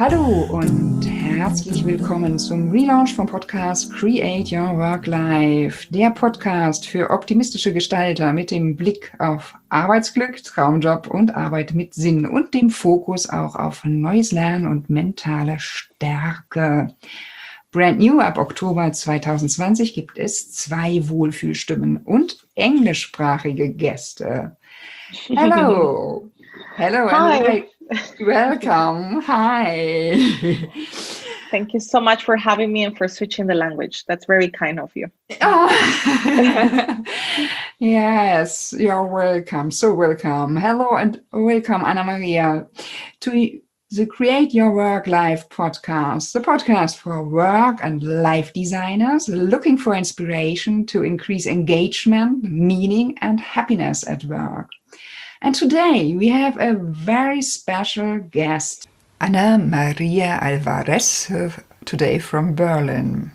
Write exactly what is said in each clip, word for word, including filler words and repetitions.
Hallo und herzlich willkommen zum Relaunch vom Podcast Create Your Work Life, der Podcast für optimistische Gestalter mit dem Blick auf Arbeitsglück, Traumjob und Arbeit mit Sinn und dem Fokus auch auf neues Lernen und mentale Stärke. Brand new ab Oktober zwanzig zwanzig gibt es zwei Wohlfühlstimmen und englischsprachige Gäste. Hello. Hello and welcome. Hi. Thank you so much for having me and for switching the language. That's very kind of you. Oh. Yes, you're welcome. So welcome. Hello and welcome, Anna Maria, to the Create Your Work Life podcast, the podcast for work and life designers looking for inspiration to increase engagement, meaning, and happiness at work. And today we have a very special guest, Ana Maria Alvarez, uh, today from Berlin.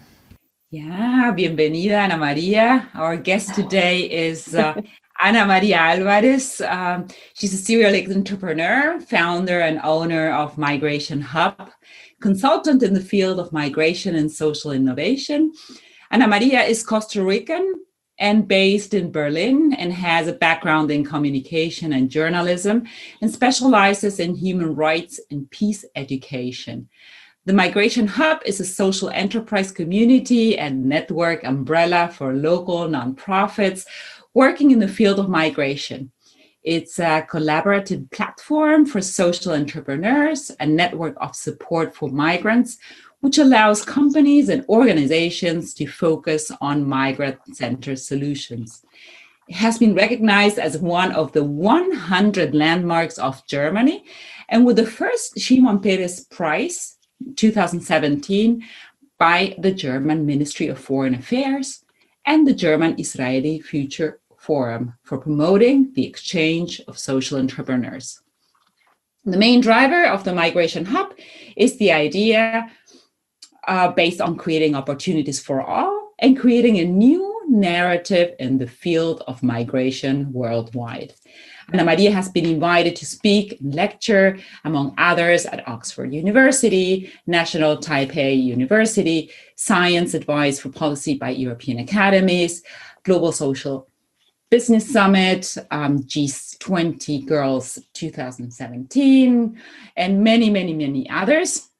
Yeah, bienvenida, Ana Maria. Our guest today is uh, Ana Maria Alvarez. Um, she's a serial entrepreneur, founder and owner of Migration Hub, consultant in the field of migration and social innovation. Ana Maria is Costa Rican and based in Berlin and has a background in communication and journalism and specializes in human rights and peace education. The Migration Hub is a social enterprise community and network umbrella for local nonprofits working in the field of migration. It's a collaborative platform for social entrepreneurs, a network of support for migrants, which allows companies and organizations to focus on migrant-centered solutions. It has been recognized as one of the one hundred landmarks of Germany, and with the first Shimon Peres Prize, twenty seventeen, by the German Ministry of Foreign Affairs and the German-Israeli Future Forum for promoting the exchange of social entrepreneurs. The main driver of the Migration Hub is the idea Uh, based on creating opportunities for all and creating a new narrative in the field of migration worldwide. Ana Maria has been invited to speak and lecture, among others, at Oxford University, National Taipei University, Science Advice for Policy by European Academies, Global Social Business Summit, um, G twenty Girls twenty seventeen, and many, many, many others.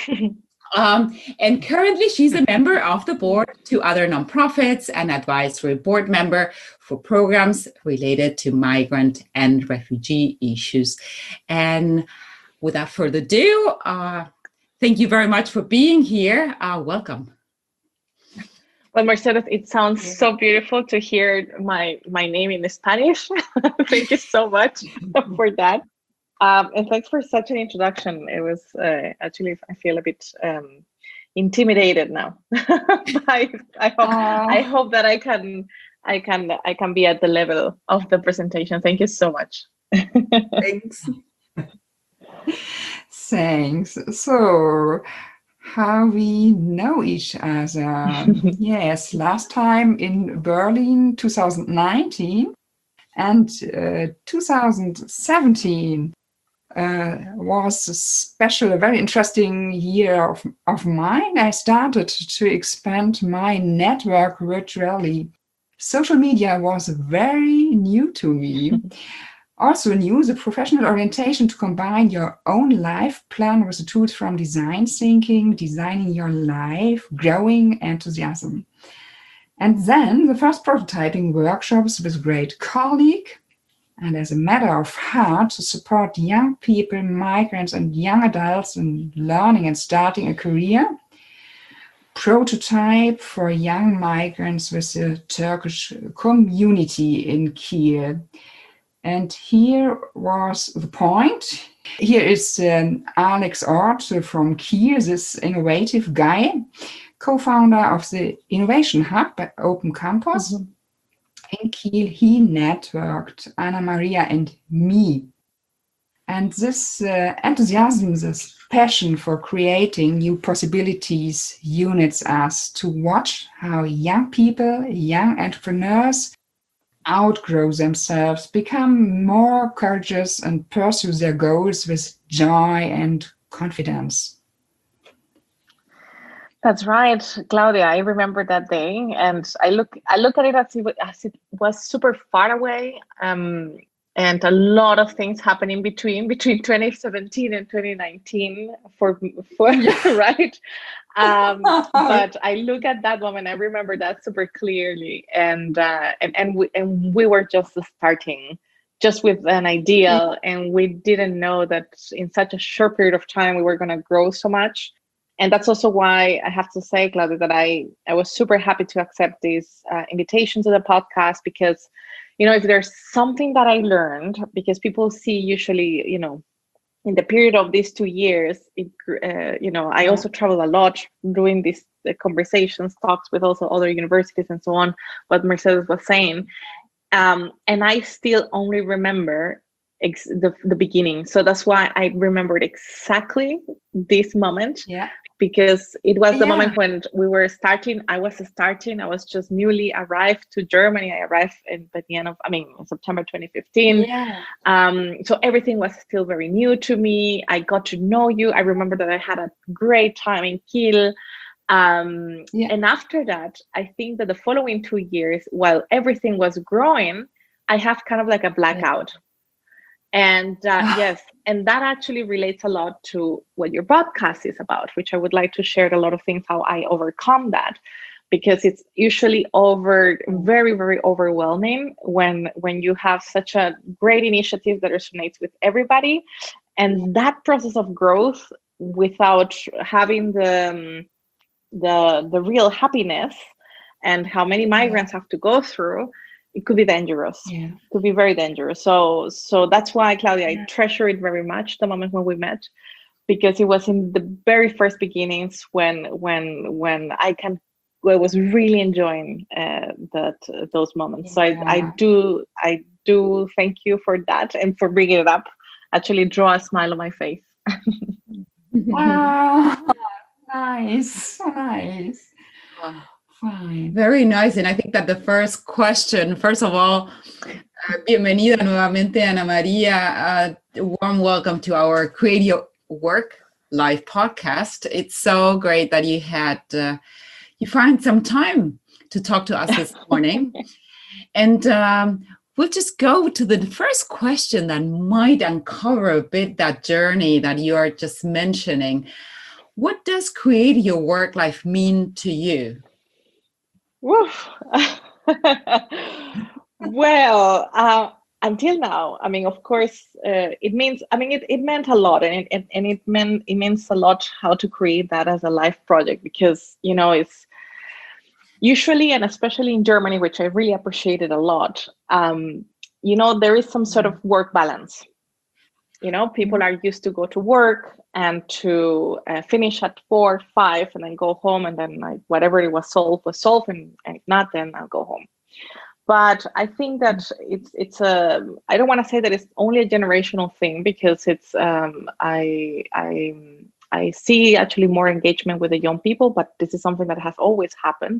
Um, and currently she's a member of the board to other nonprofits and advisory board member for programs related to migrant and refugee issues. And without further ado, uh, thank you very much for being here. Uh, welcome. Well, Mercedes, it sounds so beautiful to hear my, my name in Spanish. Thank you so much for that. Um, and thanks for such an introduction. It was uh, actually, I feel a bit um, intimidated now. I, I hope uh, I hope that I can I can I can be at the level of the presentation. Thank you so much. Thanks. Thanks. So, how we know each other? Yes, last time in Berlin, twenty nineteen, and uh, twenty seventeen. Uh, was a special, a very interesting year of, of mine. I started to expand my network virtually. Social media was very new to me. Also new, the professional orientation to combine your own life plan with the tools from design thinking, designing your life, growing enthusiasm. And then the first prototyping workshops with a great colleague. And as a matter of heart, to support young people, migrants, and young adults in learning and starting a career. Prototype for young migrants with the Turkish community in Kiel. And here was the point. Here is um, Alex Ort from Kiel, this innovative guy, co-founder of the Innovation Hub by Open Campus. Mm-hmm. In Kiel, he networked Ana Maria and me. And this uh, enthusiasm, this passion for creating new possibilities unites us to watch how young people, young entrepreneurs outgrow themselves, become more courageous and pursue their goals with joy and confidence. That's right, Claudia. I remember that day, and I look I look at it as it, wa- as it was super far away, um, and a lot of things happened in between between twenty seventeen and twenty nineteen for for right. Um, but I look at that moment. I remember that super clearly, and uh, and and we and we were just starting, just with an idea, and we didn't know that in such a short period of time we were going to grow so much. And that's also why I have to say, Claudia, that I, I was super happy to accept this uh, invitation to the podcast, because, you know, if there's something that I learned, because people see usually, you know, in the period of these two years, it, uh, you know, I also travel a lot doing these uh, conversations, talks with also other universities and so on, what Mercedes was saying. Um, and I still only remember ex- the, the beginning. So that's why I remembered exactly this moment. Yeah. Because it was the Yeah. moment when we were starting. I was starting. I was just newly arrived to Germany. I arrived in by the end of, I mean, September twenty fifteen. Yeah. Um, so everything was still very new to me. I got to know you. I remember that I had a great time in Kiel. Um, Yeah. And after that, I think that the following two years, while everything was growing, I have kind of like a blackout. And uh, yes, and that actually relates a lot to what your podcast is about, which I would like to share a lot of things, how I overcome that, because it's usually over very, very overwhelming when when you have such a great initiative that resonates with everybody. And that process of growth without having the um, the the real happiness and how many migrants have to go through, it could be dangerous. Yeah. It could be very dangerous. So so that's why, Claudia, I treasure it very much, the moment when we met, because it was in the very first beginnings when when when I can I was really enjoying uh, that uh, those moments. So I, I do I do thank you for that and for bringing it up. Actually, draw a smile on my face. Wow. Nice. So nice. Fine. Very nice. And I think that the first question, first of all, uh, bienvenida nuevamente, Ana Maria. Uh, warm welcome to our Create Your Work live podcast. It's so great that you had, uh, you find some time to talk to us this morning. And um, we'll just go to the first question that might uncover a bit that journey that you are just mentioning. What does create your work life mean to you? Woof. Well, uh, until now, I mean, of course, uh, it means, I mean, it, it meant a lot, and it, it and it meant it means a lot how to create that as a life project, because, you know, it's usually, and especially in Germany, which I really appreciated a lot, um, you know, there is some sort of work balance. You know, people are used to go to work and to uh, finish at four, five, and then go home, and then like, whatever it was solved was solved, and, and if not, then I'll go home. But I think that it's it's a, I don't want to say that it's only a generational thing, because it's um, I I I see actually more engagement with the young people, but this is something that has always happened.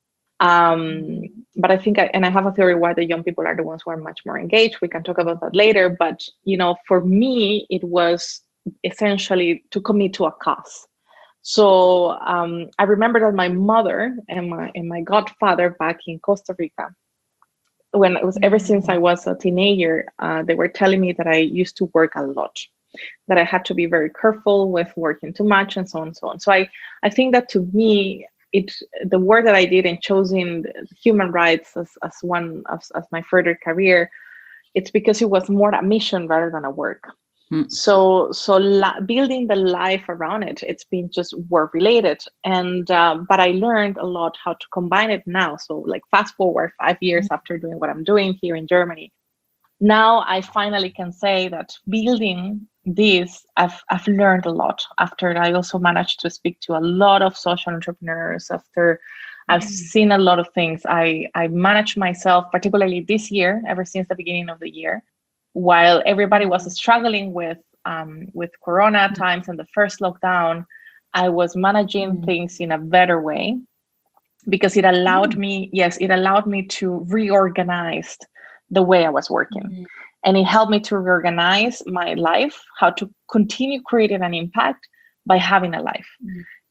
Um, but I think, I, and I have a theory why the young people are the ones who are much more engaged. We can talk about that later. But, you know, for me, it was essentially to commit to a cause. So um, I remember that my mother and my and my godfather back in Costa Rica, when it was ever since I was a teenager, uh, they were telling me that I used to work a lot, that I had to be very careful with working too much, and so on and so on. So I, I think that to me, it the work that I did in choosing human rights as, as one as, as my further career, it's because it was more a mission rather than a work. Mm. So so la- building the life around it, it's been just work related. And uh, but I learned a lot how to combine it now. So like fast forward five years mm. after doing what I'm doing here in Germany, now I finally can say that building this, I've I've learned a lot. After I also managed to speak to a lot of social entrepreneurs, after I've mm. seen a lot of things. I, I managed myself, particularly this year, ever since the beginning of the year, while everybody was struggling with um, with Corona times and the first lockdown, I was managing mm. things in a better way, because it allowed mm. me, yes, it allowed me to reorganize the way I was working. Mm. And it helped me to reorganize my life, how to continue creating an impact by having a life. Mm.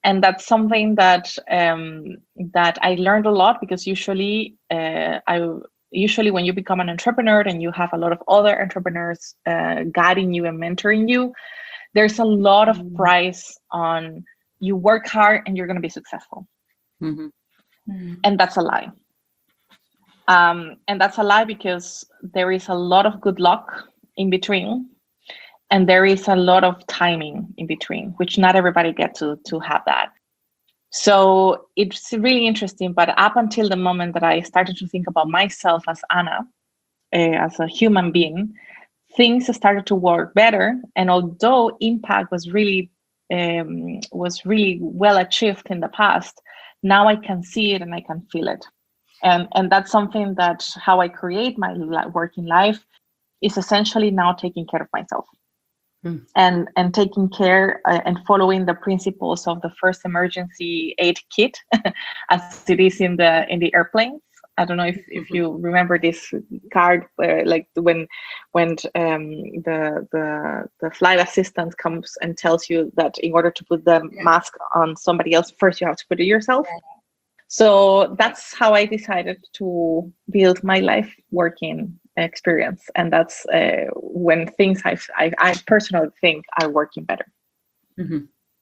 and that's something that um, that I learned a lot, because usually uh, I usually when you become an entrepreneur and you have a lot of other entrepreneurs uh, guiding you and mentoring you, there's a lot of price on you work hard and you're going to be successful. Mm-hmm. Mm. And that's a lie. Um, and that's a lie because there is a lot of good luck in between, and there is a lot of timing in between, which not everybody gets to, to have that. So it's really interesting. But up until the moment that I started to think about myself as Anna, uh, as a human being, things started to work better. And although impact was really um, was really well achieved in the past, now I can see it and I can feel it. And, and that's something that how I create my working life is essentially now taking care of myself. Hmm. and and taking care uh, and following the principles of the first emergency aid kit as it is in the in the airplanes. I don't know if, if you remember this card where like when when um, the the the flight assistant comes and tells you that in order to put the yeah. mask on somebody else, first you have to put it yourself. Yeah. So that's how I decided to build my life working experience, and that's uh, when things I, I I personally think are working better. Mm-hmm.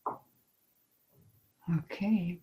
Okay.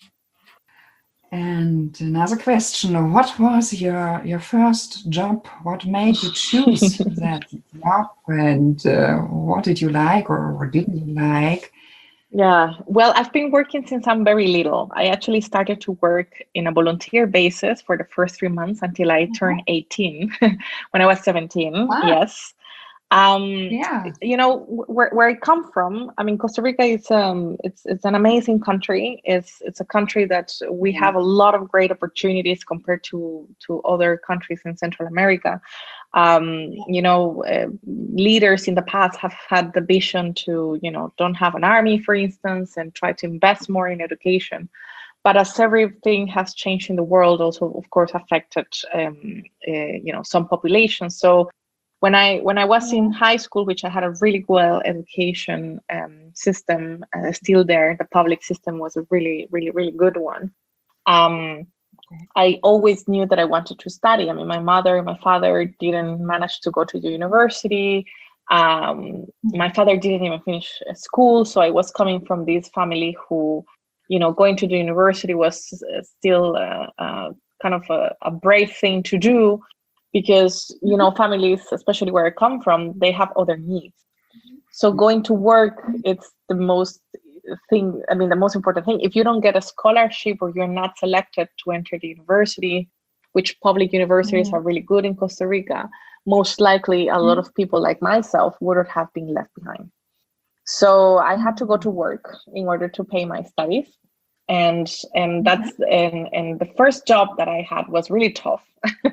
And another question: what was your your first job? What made you choose that job, and uh, what did you like or what didn't you like? Yeah, well, I've been working since I'm very little. I actually started to work in a volunteer basis for the first three months until I turned eighteen when I was seventeen. Ah. Yes. Um, yeah. You know, where, where I come from, I mean, Costa Rica is um, it's it's an amazing country. It's it's a country that we have a lot of great opportunities compared to to other countries in Central America. Um, you know, uh, leaders in the past have had the vision to, you know, don't have an army, for instance, and try to invest more in education. But as everything has changed in the world, also, of course, affected, um, uh, you know, some populations. So when I when I was in high school, which I had a really well education um, system, uh, still there, the public system was a really, really, really good one. Um, I always knew that I wanted to study. I mean, my mother and my father didn't manage to go to the university. Um, my father didn't even finish school. So I was coming from this family who, you know, going to the university was still uh, uh, kind of a, a brave thing to do because, you know, families, especially where I come from, they have other needs. So going to work, it's the most thing, I mean, the most important thing. If you don't get a scholarship or you're not selected to enter the university, which public universities mm-hmm. are really good in Costa Rica, most likely a lot of people like myself would have been left behind. So I had to go to work in order to pay my studies. And and that's and, and the first job that I had was really tough.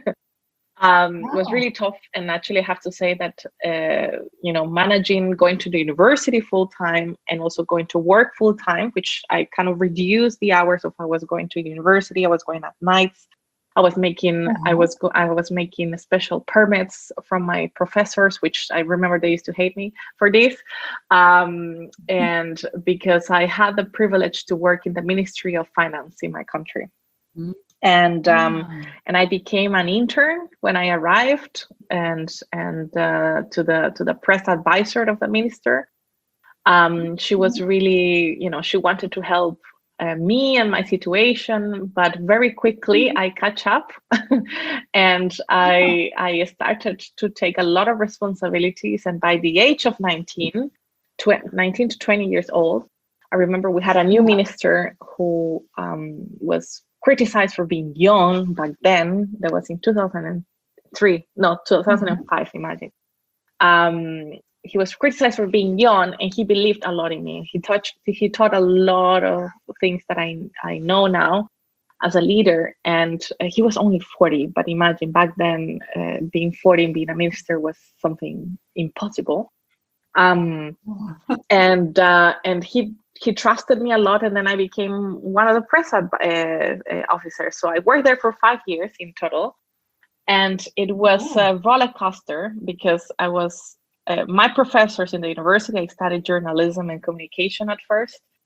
Um, wow. It was really tough, and actually I have to say that uh, you know, managing going to the university full time and also going to work full time, which I kind of reduced the hours of I was going to university. I was going at nights. I was making uh-huh. I was go- I was making special permits from my professors, which I remember they used to hate me for this, um, and because I had the privilege to work in the Ministry of Finance in my country. Mm-hmm. And um, wow. and I became an intern when I arrived, and and uh, to the to the press advisor of the minister. Um, she was really, you know, she wanted to help uh, me and my situation, but very quickly I catch up, and I I started to take a lot of responsibilities. And by the age of nineteen, tw- nineteen to twenty years old, I remember we had a new minister who um, was criticized for being young back then. That was in two thousand three, no, two thousand five, mm-hmm. imagine. Um, he was criticized for being young, and he believed a lot in me. He taught, he taught a lot of things that I, I know now as a leader, and uh, he was only forty, but imagine back then uh, being forty and being a minister was something impossible. Um, and uh, and he he trusted me a lot, and then I became one of the press uh, uh, officers. So I worked there for five years in total, and it was oh. a roller coaster because I was uh, my professors in the university. I studied journalism and communication at first,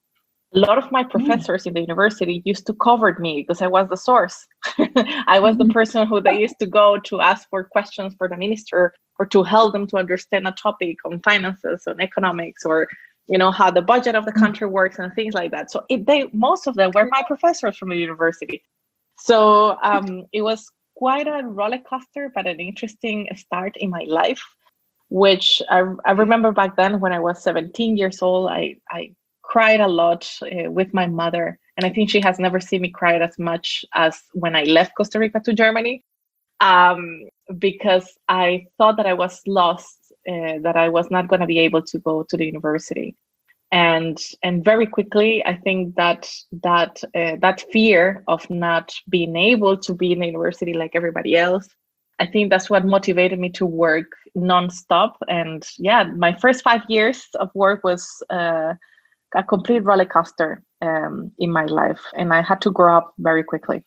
a lot of my professors in the university used to cover me because I was the source. I was the person who they used to go to ask for questions for the minister, or to help them to understand a topic on finances, on economics, or you know how the budget of the country works and things like that. So it, they most of them were my professors from the university. So um, it was quite a roller coaster, but an interesting start in my life. Which I, I remember back then when I was seventeen years old, I I. cried a lot uh, with my mother, and I think she has never seen me cry as much as when I left Costa Rica to Germany, um, because I thought that I was lost, uh, that I was not going to be able to go to the university, and and very quickly I think that that uh, that fear of not being able to be in the university like everybody else, I think that's what motivated me to work nonstop. And yeah, my first five years of work was Uh, a complete roller coaster um, in my life, and I had to grow up very quickly.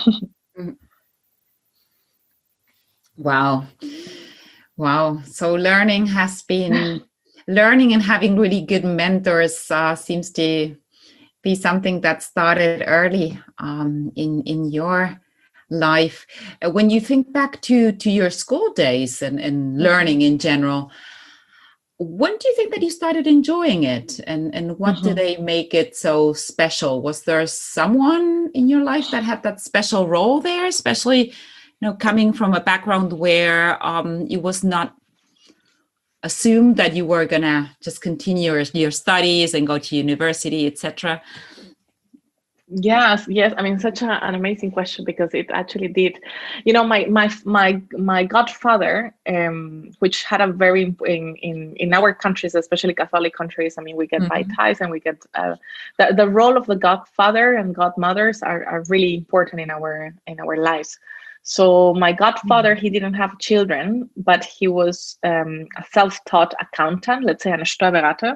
Wow. Wow. So learning has been, learning and having really good mentors uh, seems to be something that started early um, in, in your life. Uh, when you think back to, to your school days and, and learning in general, when do you think that you started enjoying it, and, and what mm-hmm. did they make it so special? Was there someone in your life that had that special role there, especially, you know, coming from a background where um, it was not assumed that you were gonna just continue your, your studies and go to university, et cetera? Yes, yes. I mean, such a, an amazing question, because it actually did. You know, my my my my godfather, um, which had a very in in in our countries, especially Catholic countries. I mean, we get mm-hmm. ties, and we get uh, the the role of the godfather and godmothers are are really important in our in our lives. So my godfather, he didn't have children, but he was um, a self-taught accountant, let's say an Steuerberater.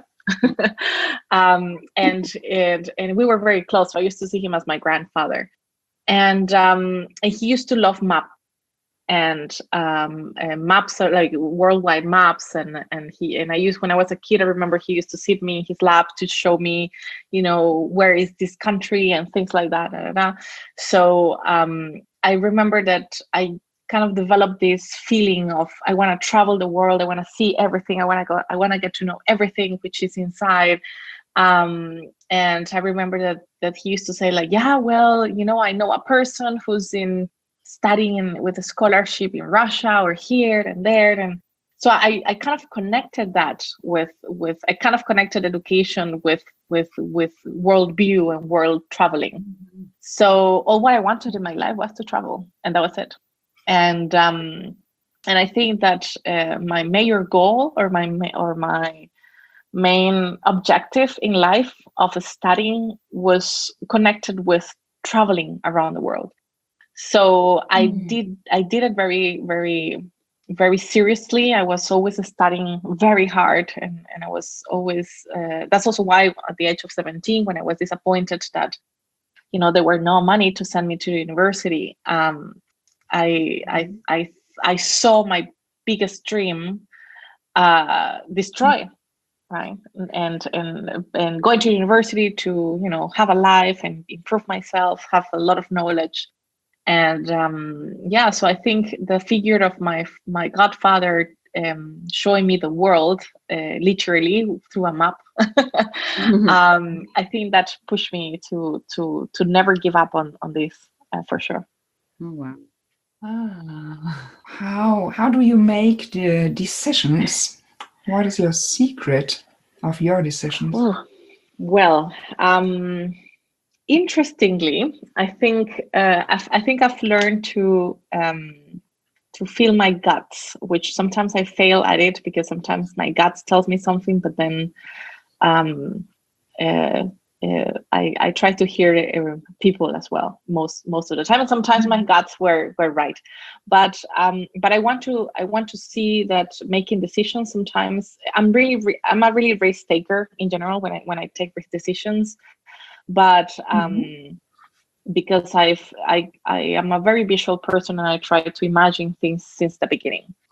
um, and, and and we were very close. So I used to see him as my grandfather, and um, and he used to love map and um, and maps, are like worldwide maps. And and he and I used when I was a kid. I remember he used to sit me in his lap to show me, you know, where is this country and things like that. Da, da, da. So um, I remember that I kind of developed this feeling of I want to travel the world. I want to see everything. I want to go. I want to get to know everything which is inside. Um, and I remember that that he used to say like, yeah, well, you know, I know a person who's in studying in, with a scholarship in Russia or here and there. And so I, I kind of connected that with with I kind of connected education with with with world view and world traveling. So all what I wanted in my life was to travel, and that was it. And um, and I think that uh, my major goal or my or my main objective in life of studying was connected with traveling around the world. So I mm. did I did it very very very seriously. I was always studying very hard, and and I was always uh, that's also why at the age of seventeen, when I was disappointed that, you know, there were no money to send me to the university. Um, I, I I I saw my biggest dream uh, destroyed, right? And and and going to university to, you know, have a life and improve myself, have a lot of knowledge, and um, yeah. So I think the figure of my my godfather um, showing me the world uh, literally through a map. mm-hmm. um, I think that pushed me to to to never give up on on this uh, for sure. Oh wow. Ah, how how do you make the decisions? What is your secret of your decisions? Oh, well, um, interestingly, I think uh, I've, I think I've learned to um, to feel my guts, which sometimes I fail at it because sometimes my guts tells me something, but then um, uh, Uh, I, I try to hear uh, people as well most most of the time, and sometimes my guts were were right, but um but I want to I want to see that making decisions sometimes I'm really re- I'm a really risk taker in general when I when I take risk decisions, but um mm-hmm. because I've I I am a very visual person, and I try to imagine things since the beginning.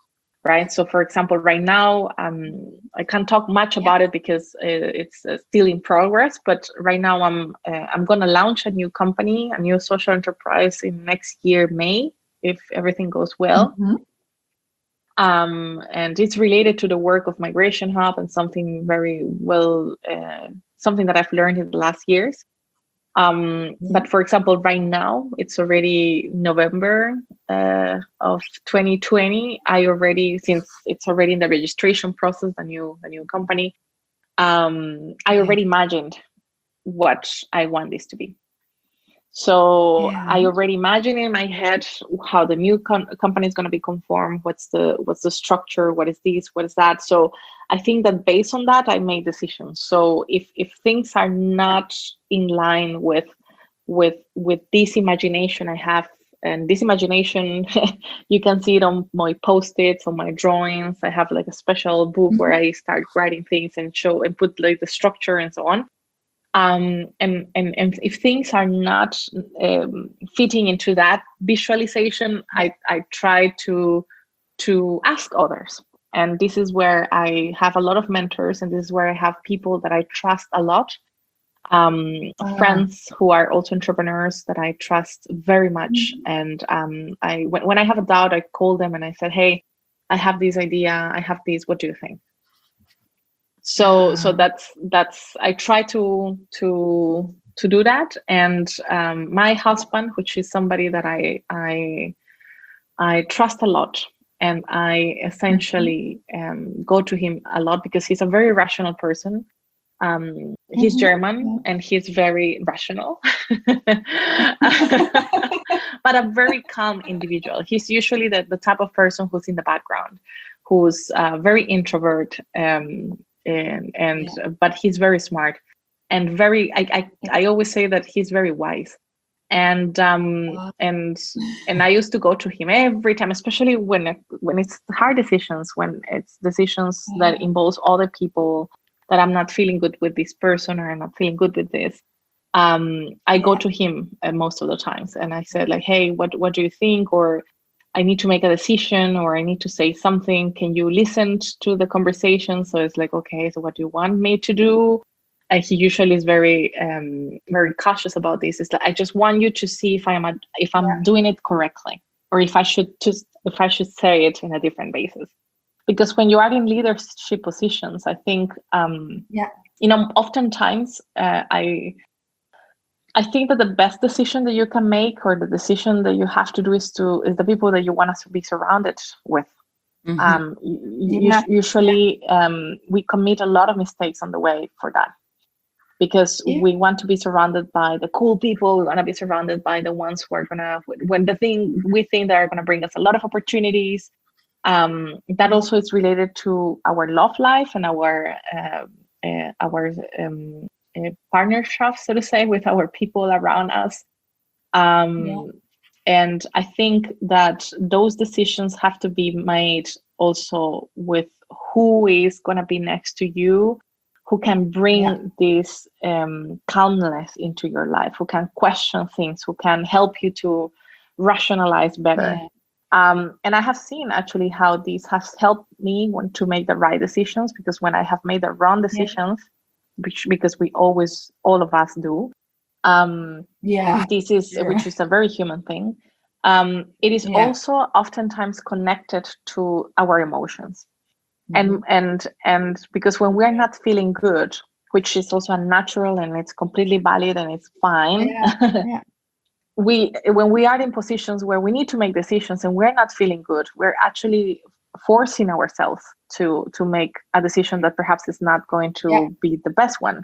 right? So for example, right now, um, I can't talk much about yeah. it because it's uh, still in progress, but right now I'm uh, I'm going to launch a new company, a new social enterprise in next year, May, if everything goes well. Mm-hmm. Um, and it's related to the work of Migration Hub and something very well, uh, something that I've learned in the last years. Um, yeah. But for example, right now, it's already November uh, of twenty twenty. I already, since it's already in the registration process, the new, the new company, um, I already yeah. imagined what I want this to be. So yeah. I already imagine in my head how the new com- company is going to be conformed. What's the what's the structure? What is this? What is that? So I think that based on that, I made decisions. So if if things are not in line with with with this imagination I have, and this imagination, you can see it on my post-its, on my drawings. I have like a special book mm-hmm. where I start writing things and show and put like the structure and so on. Um, and, and, and if things are not um, fitting into that visualization, I, I try to, to ask others. And this is where I have a lot of mentors, and this is where I have people that I trust a lot. Um, uh, friends who are also entrepreneurs that I trust very much. Mm-hmm. And um, I, when, when I have a doubt, I call them and I said, hey, I have this idea. I have this. What do you think? So, so that's, that's, I try to, to, to do that. And, um, my husband, which is somebody that I, I, I trust a lot, and I essentially, um, go to him a lot because he's a very rational person. Um, he's mm-hmm. German and he's very rational, but a very calm individual. He's usually the, the type of person who's in the background, who's, uh, very introvert, um, and and yeah. but he's very smart and very I, I I always say that he's very wise, and um wow. and and I used to go to him every time, especially when when it's hard decisions, when it's decisions yeah. that involves other people, that I'm not feeling good with this person or I'm not feeling good with this. um I yeah. go to him uh, most of the times, and I said like, hey, what what do you think? Or I need to make a decision, or I need to say something. Can you listen to the conversation? So it's like, okay, so what do you want me to do? And he usually is very, um, very cautious about this. It's like, I just want you to see if I'm a, if I'm yeah. doing it correctly, or if I should just if I should say it in a different basis. Because when you are in leadership positions, I think, um, yeah, you know, oftentimes uh, I. I think that the best decision that you can make, or the decision that you have to do, is to is the people that you want us to be surrounded with. Mm-hmm. Um, yeah. Usually, um, we commit a lot of mistakes on the way for that, because yeah. we want to be surrounded by the cool people. We want to be surrounded by the ones who are gonna, when the thing we think that are gonna bring us a lot of opportunities. Um, that also is related to our love life and our uh, uh, our. Um, Uh, partnership, so to say, with our people around us. Um, yeah. And I think that those decisions have to be made also with who is going to be next to you, who can bring yeah. this um, calmness into your life, who can question things, who can help you to rationalize better. Yeah. Um, and I have seen actually how this has helped me when to make the right decisions, because when I have made the wrong decisions, yeah. which because we always, all of us do. Um, yeah, this is sure. which is a very human thing. Um, it is yeah. also oftentimes connected to our emotions, mm-hmm. and and and because when we are not feeling good, which is also unnatural and it's completely valid and it's fine. Yeah. Yeah. we when we are in positions where we need to make decisions and we're not feeling good, we're actually forcing ourselves to to make a decision that perhaps is not going to yeah. be the best one.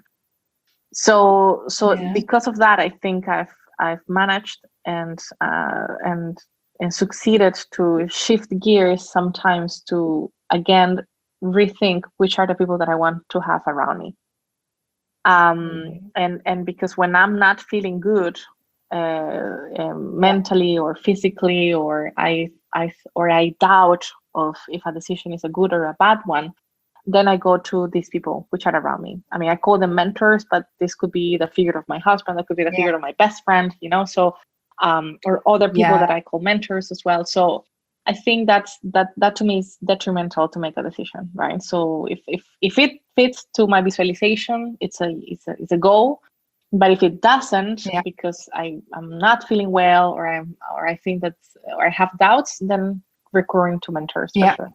So so yeah. because of that, I think I've I've managed and uh, and and succeeded to shift gears sometimes to again rethink which are the people that I want to have around me. Um, mm-hmm. and and because when I'm not feeling good uh, um, mentally or physically, or I I or I doubt of if a decision is a good or a bad one, then I go to these people which are around me. I mean, I call them mentors, but this could be the figure of my husband, that could be the yeah. figure of my best friend, you know, so, um, or other people yeah. that I call mentors as well. So I think that's that that to me is detrimental to make a decision, right? So if if if it fits to my visualization, it's a it's a it's a goal. But if it doesn't, Yeah. because I I'm not feeling well, or I'm or I think that or I have doubts, then recurring to mentors for Yeah. sure.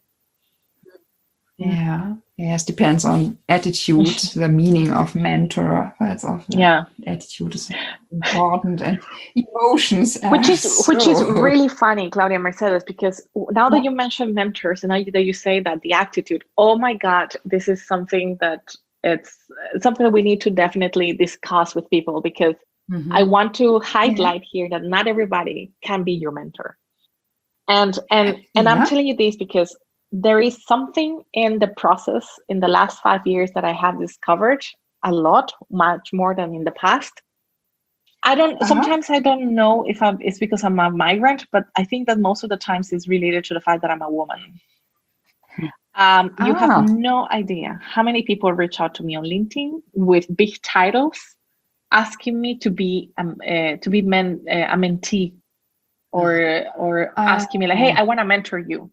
Yeah. Yes, depends on attitude, the meaning of mentor. That's often Yeah. attitude is important, and emotions. Which is also. which is really funny, Claudia Mercedes, because now that Yeah. you mention mentors and now that you say that the attitude, oh my God, this is something that it's something that we need to definitely discuss with people, because Mhm. I want to highlight here that not everybody can be your mentor. And and and I'm Yeah. telling you this because there is something in the process in the last five years that I have discovered a lot, much more than in the past. I don't, Uh-huh. sometimes I don't know if I'm, it's because I'm a migrant, but I think that most of the times it's related to the fact that I'm a woman. Um, you Ah. have no idea how many people reach out to me on LinkedIn with big titles, asking me to be um, uh, to be men, uh, a mentee, or or Ah. asking me like, hey, I want to mentor you.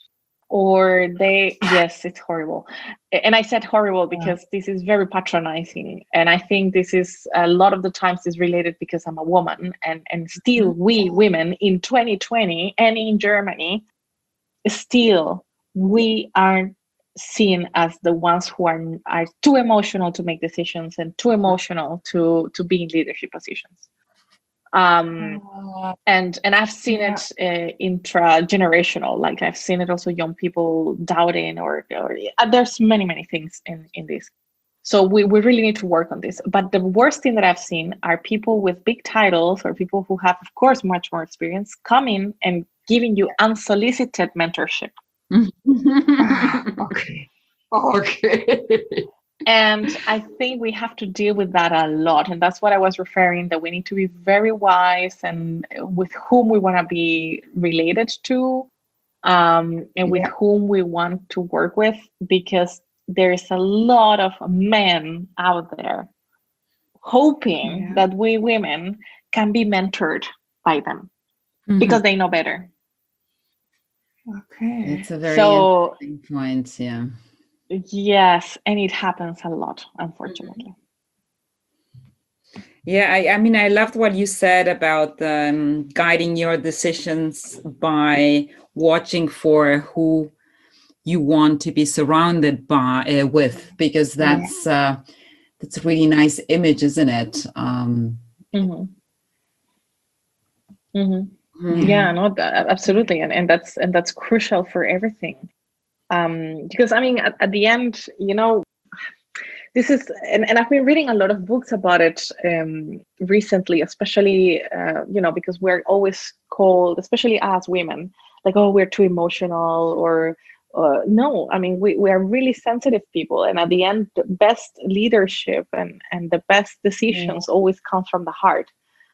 Or they, yes, it's horrible. And I said horrible because this is very patronizing. And I think this is a lot of the times is related because I'm a woman, and, and still we women in twenty twenty and in Germany, still we are seen as the ones who are, are too emotional to make decisions and too emotional to, to be in leadership positions. Um, Uh, and and I've seen Yeah. it uh, intra-generational, like I've seen it also young people doubting, or, or uh, there's many many things in in this. So we, we really need to work on this. But the worst thing that I've seen are people with big titles, or people who have, of course, much more experience, coming and giving you unsolicited mentorship. Ah, okay. Okay. And I think we have to deal with that a lot. And that's what I was referring, that we need to be very wise and with whom we want to be related to, um, and with Yeah. whom we want to work with, because there's a lot of men out there hoping Yeah. that we women can be mentored by them because they know better. Okay. It's a very So, interesting point, yeah. yes, and it happens a lot, unfortunately. Yeah, I, I mean, I loved what you said about um, guiding your decisions by watching for who you want to be surrounded by uh, with, because that's uh, that's a really nice image, isn't it? Um, Mm-hmm. Mm-hmm. mm. Yeah, no, that, absolutely, and and that's and that's crucial for everything. Um, because I mean, at, at the end, you know, this is, and, and I've been reading a lot of books about it um, recently, especially, uh, you know, because we're always called, especially as women, like, oh, we're too emotional, or uh, no, I mean, we, we are really sensitive people. And at the end, the best leadership and, and the best decisions yeah. always come from the heart.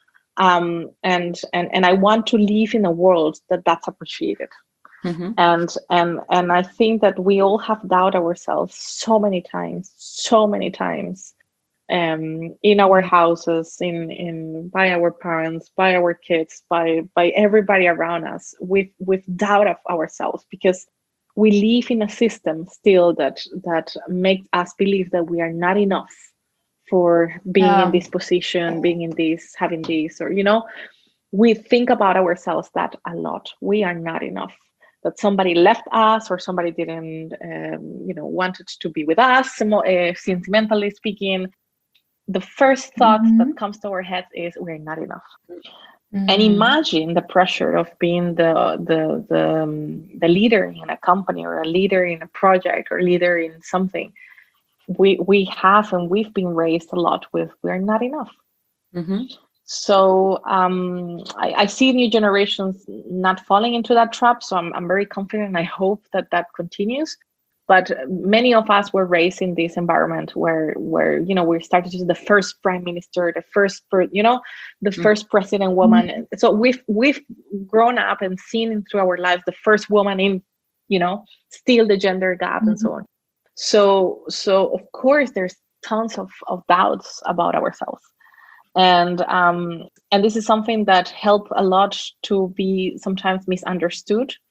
Um, and, and, and I want to live in a world that that's appreciated. Mm-hmm. And and and I think that we all have doubted ourselves so many times, so many times, um, in our houses, in in by our parents, by our kids, by by everybody around us, with with doubt of ourselves, because we live in a system still that that makes us believe that we are not enough for being um, in this position, being in this, having this, or you know, we think about ourselves that a lot. We are not enough. That somebody left us, or somebody didn't, um, you know, wanted to be with us, uh, sentimentally speaking. The first thought mm-hmm. that comes to our heads is we're not enough. Mm-hmm. And imagine the pressure of being the the the, um, the leader in a company, or a leader in a project, or leader in something. We we have and we've been raised a lot with we're not enough. Mm-hmm. So um, I, I see new generations not falling into that trap. So I'm I'm very confident, and I hope that that continues. But many of us were raised in this environment where where you know we started to see the first prime minister, the first you know the mm-hmm. first president woman. Mm-hmm. So we've we've grown up and seen through our lives the first woman in you know still the gender gap mm-hmm. and so on. So so of course there's tons of of doubts about ourselves. And um, and this is something that helped a lot to be sometimes misunderstood,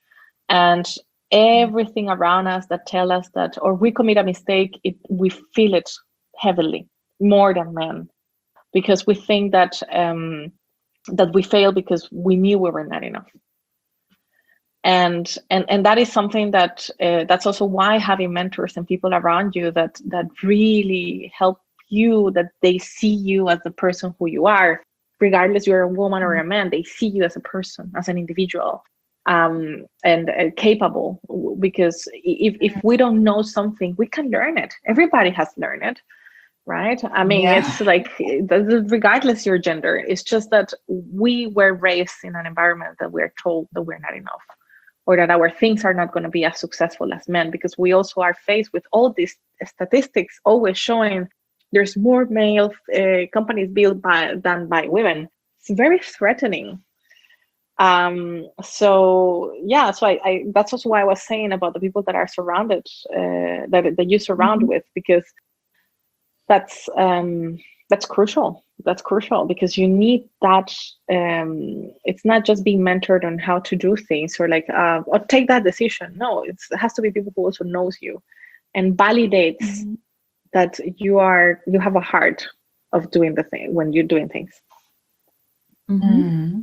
And everything around us that tell us that, or we commit a mistake, it we feel it heavily more than men, because we think that um, that we fail because we knew we were not enough. And and and that is something that uh, that's also why having mentors and people around you that that really help you, that they see you as the person who you are, regardless you're a woman or a man, they see you as a person, as an individual. Um, and uh, capable, because if, if we don't know something, we can learn it. Everybody has learned it, right? I mean, yeah. It's like, regardless your gender, it's just that we were raised in an environment that we're told that we're not enough, or that our things are not going to be as successful as men, because we also are faced with all these statistics always showing there's more male uh, companies built by than by women. It's very threatening. Um, so yeah, so I, I, that's also why I was saying about the people that are surrounded, uh, that, that you surround mm-hmm. with, because that's, um, that's crucial. That's crucial because you need that. Um, it's not just being mentored on how to do things or like, uh, or take that decision. No, it's, it has to be people who also knows you and validates mm-hmm. that you are, you have a heart of doing the thing when you're doing things. Mm-hmm. Mm-hmm.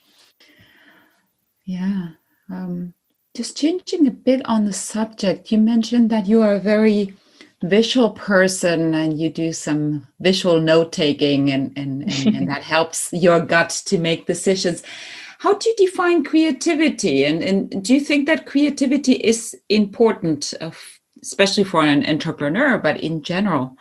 Yeah. Um, just changing a bit on the subject, you mentioned that you are a very visual person and you do some visual note taking and, and, and, and that helps your gut to make decisions. How do you define creativity? And, and do you think that creativity is important, uh, especially for an entrepreneur, but in general?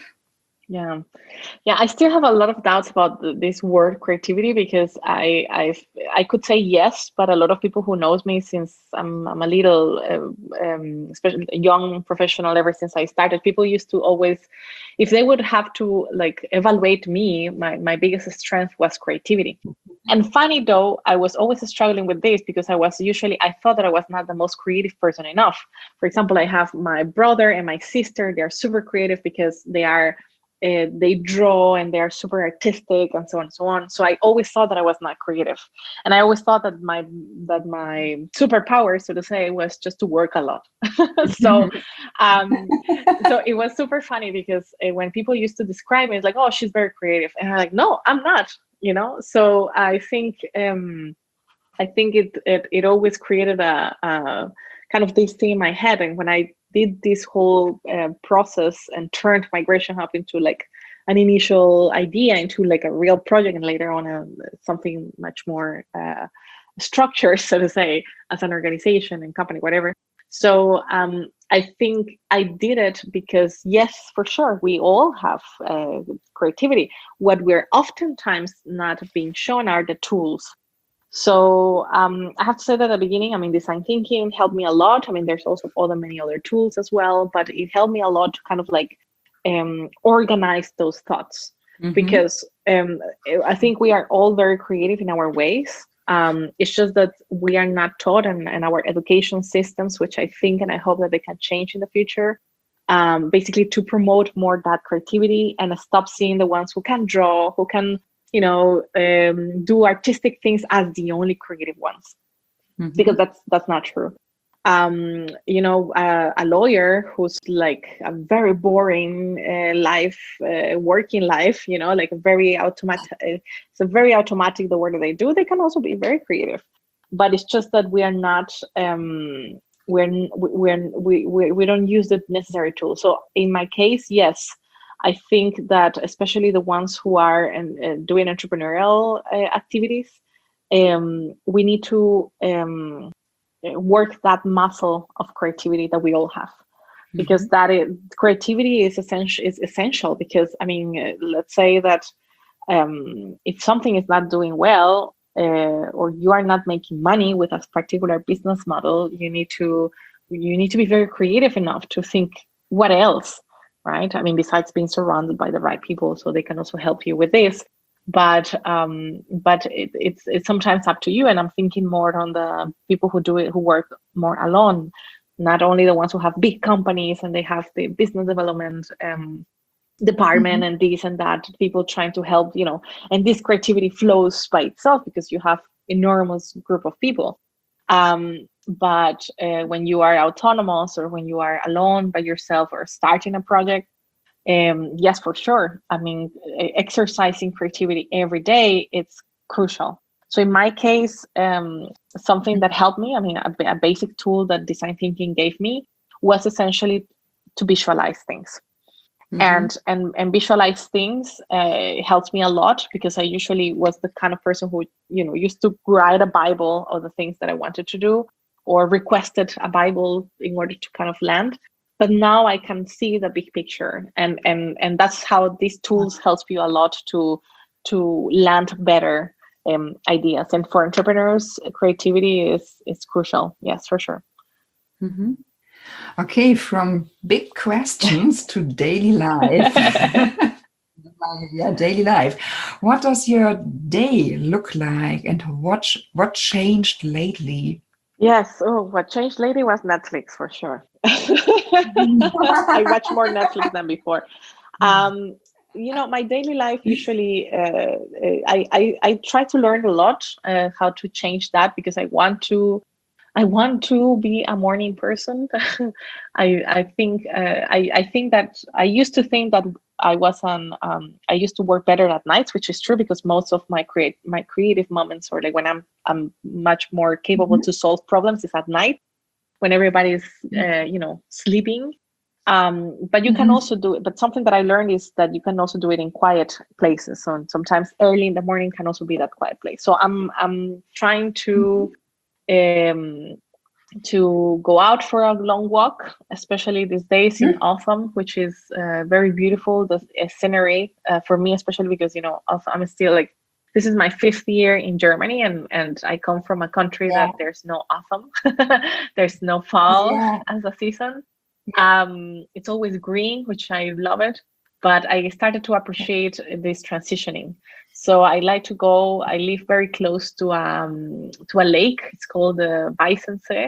Yeah, yeah. I still have a lot of doubts about the, this word creativity, because I, I, I could say yes, but a lot of people who knows me since I'm, I'm a little, uh, um, especially a young professional, ever since I started, people used to always, if they would have to like evaluate me, my, my biggest strength was creativity. And funny though, I was always struggling with this because I was usually, I thought that I was not the most creative person enough. For example, I have my brother and my sister, they're super creative because they are Uh, they draw and they are super artistic and so on and so on. So I always thought that I was not creative, and I always thought that my that my superpower, so to say, was just to work a lot. so, um, so it was super funny because uh, when people used to describe me, it's like, "Oh, she's very creative," and I'm like, "No, I'm not." You know. So I think um, I think it it it always created a, a kind of this thing in my head, and when I did this whole uh, process and turned Migration Hub into like an initial idea into like a real project, and later on a, something much more uh, structured, so to say, as an organization and company, whatever. So um, I think I did it because, yes, for sure, we all have uh, creativity. What we're oftentimes not being shown are the tools. So um, I have to say that at the beginning, I mean, design thinking helped me a lot. I mean, there's also other many other tools as well, but it helped me a lot to kind of like um, organize those thoughts, mm-hmm. because um, I think we are all very creative in our ways. Um, it's just that we are not taught, and, and our education systems, which I think and I hope that they can change in the future, um, basically to promote more that creativity and stop seeing the ones who can draw, who can you know, um, do artistic things as the only creative ones, mm-hmm. because that's that's not true. Um, you know, uh, a lawyer who's like a very boring uh, life, uh, working life, you know, like a very automatic, uh, it's a very automatic the work that they do. They can also be very creative, but it's just that we are not, um, we're we're we we we don't use the necessary tools. So in my case, yes. I think that especially the ones who are uh, doing entrepreneurial uh, activities, um, we need to um, work that muscle of creativity that we all have, mm-hmm. because that is, creativity is essential. Is essential because I mean, uh, let's say that um, if something is not doing well, uh, or you are not making money with a particular business model, you need to you need to be very creative enough to think what else. Right. I mean, besides being surrounded by the right people, so they can also help you with this. But um, but it, it's it's sometimes up to you. And I'm thinking more on the people who do it, who work more alone, not only the ones who have big companies and they have the business development um, department mm-hmm. and this and that, people trying to help, you know, and this creativity flows by itself because you have enormous group of people. Um, but uh, when you are autonomous or when you are alone by yourself or starting a project, um, yes, for sure. I mean, exercising creativity every day, it's crucial. So in my case, um, something that helped me, I mean, a, a basic tool that design thinking gave me was essentially to visualize things. Mm-hmm. And, and and visualize things uh, helps me a lot, because I usually was the kind of person who, you know, used to write a Bible of the things that I wanted to do, or requested a Bible in order to kind of land. But now I can see the big picture, and and and that's how these tools help you a lot to to land better um, ideas. And for entrepreneurs, creativity is is crucial. Yes, for sure. Mm-hmm. Okay, from big questions to daily life. Yeah, daily life. What does your day look like, and what what changed lately? Yes. Oh, what changed lately was Netflix, for sure. I watch more Netflix than before. Um, you know, my daily life usually, uh, I, I I try to learn a lot uh, how to change that, because I want to. I want to be a morning person. I I think uh, I I think that I used to think that I was on. Um, I used to work better at nights, which is true, because most of my create my creative moments, or like when I'm I'm much more capable mm-hmm. to solve problems, is at night, when everybody's uh, you know, sleeping. Um, but you mm-hmm. can also do it. But something that I learned is that you can also do it in quiet places. So sometimes early in the morning can also be that quiet place. So I'm I'm trying to. Mm-hmm. Um, to go out for a long walk, especially these days in mm-hmm. autumn, which is uh, very beautiful. The uh, scenery uh, for me, especially because, you know, I'm still like, this is my fifth year in Germany, and and I come from a country yeah. that there's no autumn, there's no fall yeah. as a season. Yeah. Um, it's always green, which I love it. But I started to appreciate this transitioning. So I like to go. I live very close to um to a lake. It's called the Weissensee,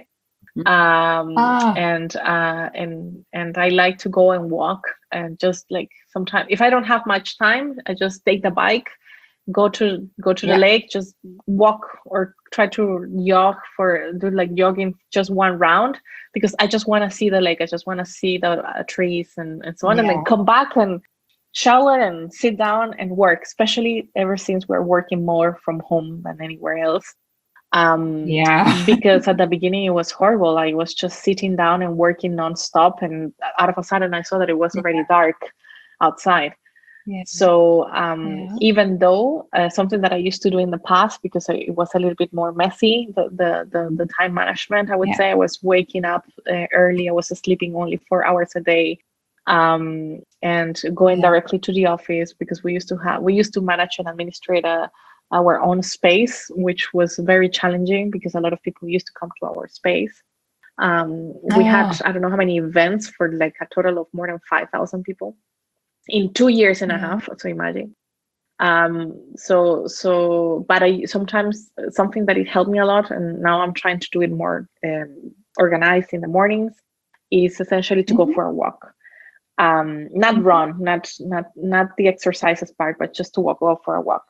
um, ah. and uh, and and I like to go and walk, and just like sometimes if I don't have much time, I just take the bike, go to go to yeah. the lake, just walk or try to jog for do like jogging just one round, because I just want to see the lake. I just want to see the uh, trees and, and so on, yeah. and then come back and shower and sit down and work, especially ever since we're working more from home than anywhere else. Um, yeah. Because at the beginning it was horrible. I was just sitting down and working nonstop, and out of a sudden I saw that it was already yeah. dark outside. Yeah. So um, yeah. even though uh, something that I used to do in the past, because I, it was a little bit more messy, the the the, the time management, I would yeah. say, I was waking up uh, early. I was sleeping only four hours a day. Um, and going yeah. directly to the office, because we used to have, we used to manage and administrate a, our own space, which was very challenging because a lot of people used to come to our space. Um, we oh. had, I don't know how many events for like a total of more than five thousand people in two years and yeah. a half. So imagine. Um, so, so, but I sometimes something that it helped me a lot, and now I'm trying to do it more um, organized in the mornings, is essentially to mm-hmm. go for a walk. Um, not run, not not not the exercises part, but just to walk, go for a walk.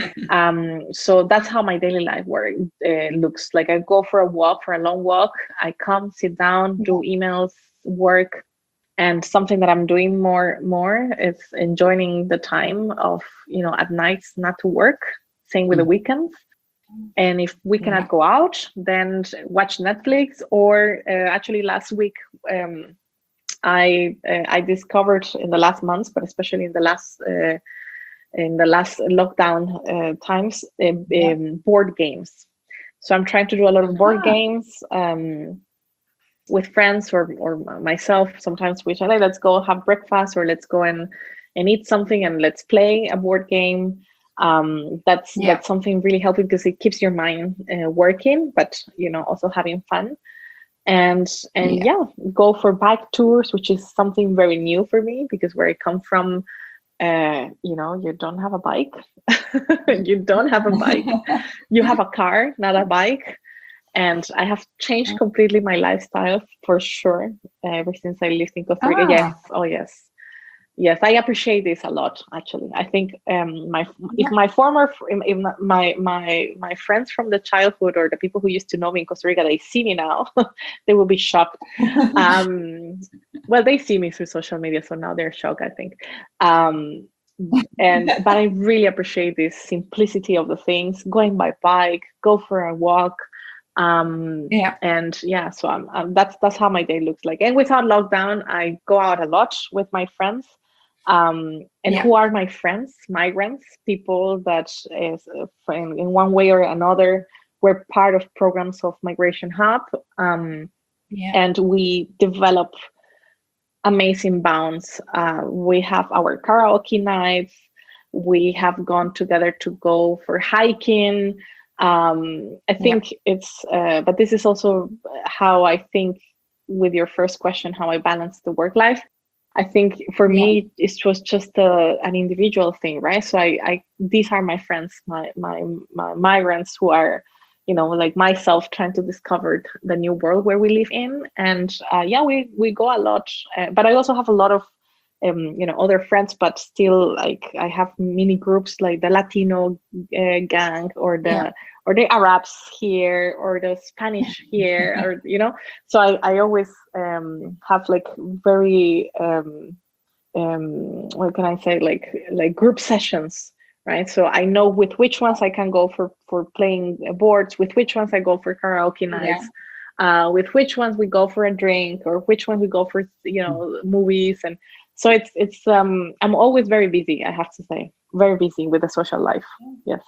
um, so that's how my daily life work uh, looks like. I go for a walk, for a long walk. I come, sit down, do emails, work, and something that I'm doing more more is enjoying the time of, you know, at nights not to work. Same with mm-hmm. the weekends. And if we cannot yeah. go out, then watch Netflix. Or uh, actually, last week. Um, I uh, I discovered in the last months, but especially in the last uh, in the last lockdown uh, times, uh, yeah. um, board games. So I'm trying to do a lot of board ah. games um, with friends or or myself. Sometimes we try, like, let's go have breakfast, or let's go and and eat something, and let's play a board game. Um, that's yeah. that's something really helpful, because it keeps your mind uh, working, but, you know, also having fun. And and yeah. yeah, go for bike tours, which is something very new for me, because where I come from, uh, you know, you don't have a bike. you don't have a bike. You have a car, not a bike. And I have changed completely my lifestyle, for sure, uh, ever since I lived in Costa Rica. Ah. Yes, oh yes, Yes, I appreciate this a lot. Actually, I think um, my if my former if my my my friends from the childhood or the people who used to know me in Costa Rica, they see me now, they will be shocked. Um, well, they see me through social media, so now they're shocked, I think. Um, and but I really appreciate this simplicity of the things. Going by bike, go for a walk. Um, Yeah. And yeah, so I'm, I'm, that's that's how my day looks like. And without lockdown, I go out a lot with my friends. Um, and Yeah. who are my friends? Migrants, people that is uh, in, in one way or another we're part of programs of Migration Hub. Um, Yeah. and we develop amazing bonds. Uh, we have our karaoke nights. We have gone together to go for hiking. Um, I think Yeah. it's, uh, but this is also how I think with your first question, how I balance the work life. I think for Yeah. me, it was just a, an individual thing, right? So I, I, these are my friends, my, my, my migrants who are, you know, like myself trying to discover the new world where we live in. And uh, yeah, we, we go a lot, uh, but I also have a lot of, um, you know, other friends, but still like I have mini groups like the Latino uh, gang or the, Yeah. or the Arabs here or the Spanish here, or, you know, so I, I always um, have like very, um, um, what can I say, like, like group sessions, right? So I know with which ones I can go for, for playing boards, with which ones I go for karaoke nights, Yeah. uh, with which ones we go for a drink, or which ones we go for, you know, movies. And so it's, it's, um, I'm always very busy, I have to say, very busy with the social life. Yes.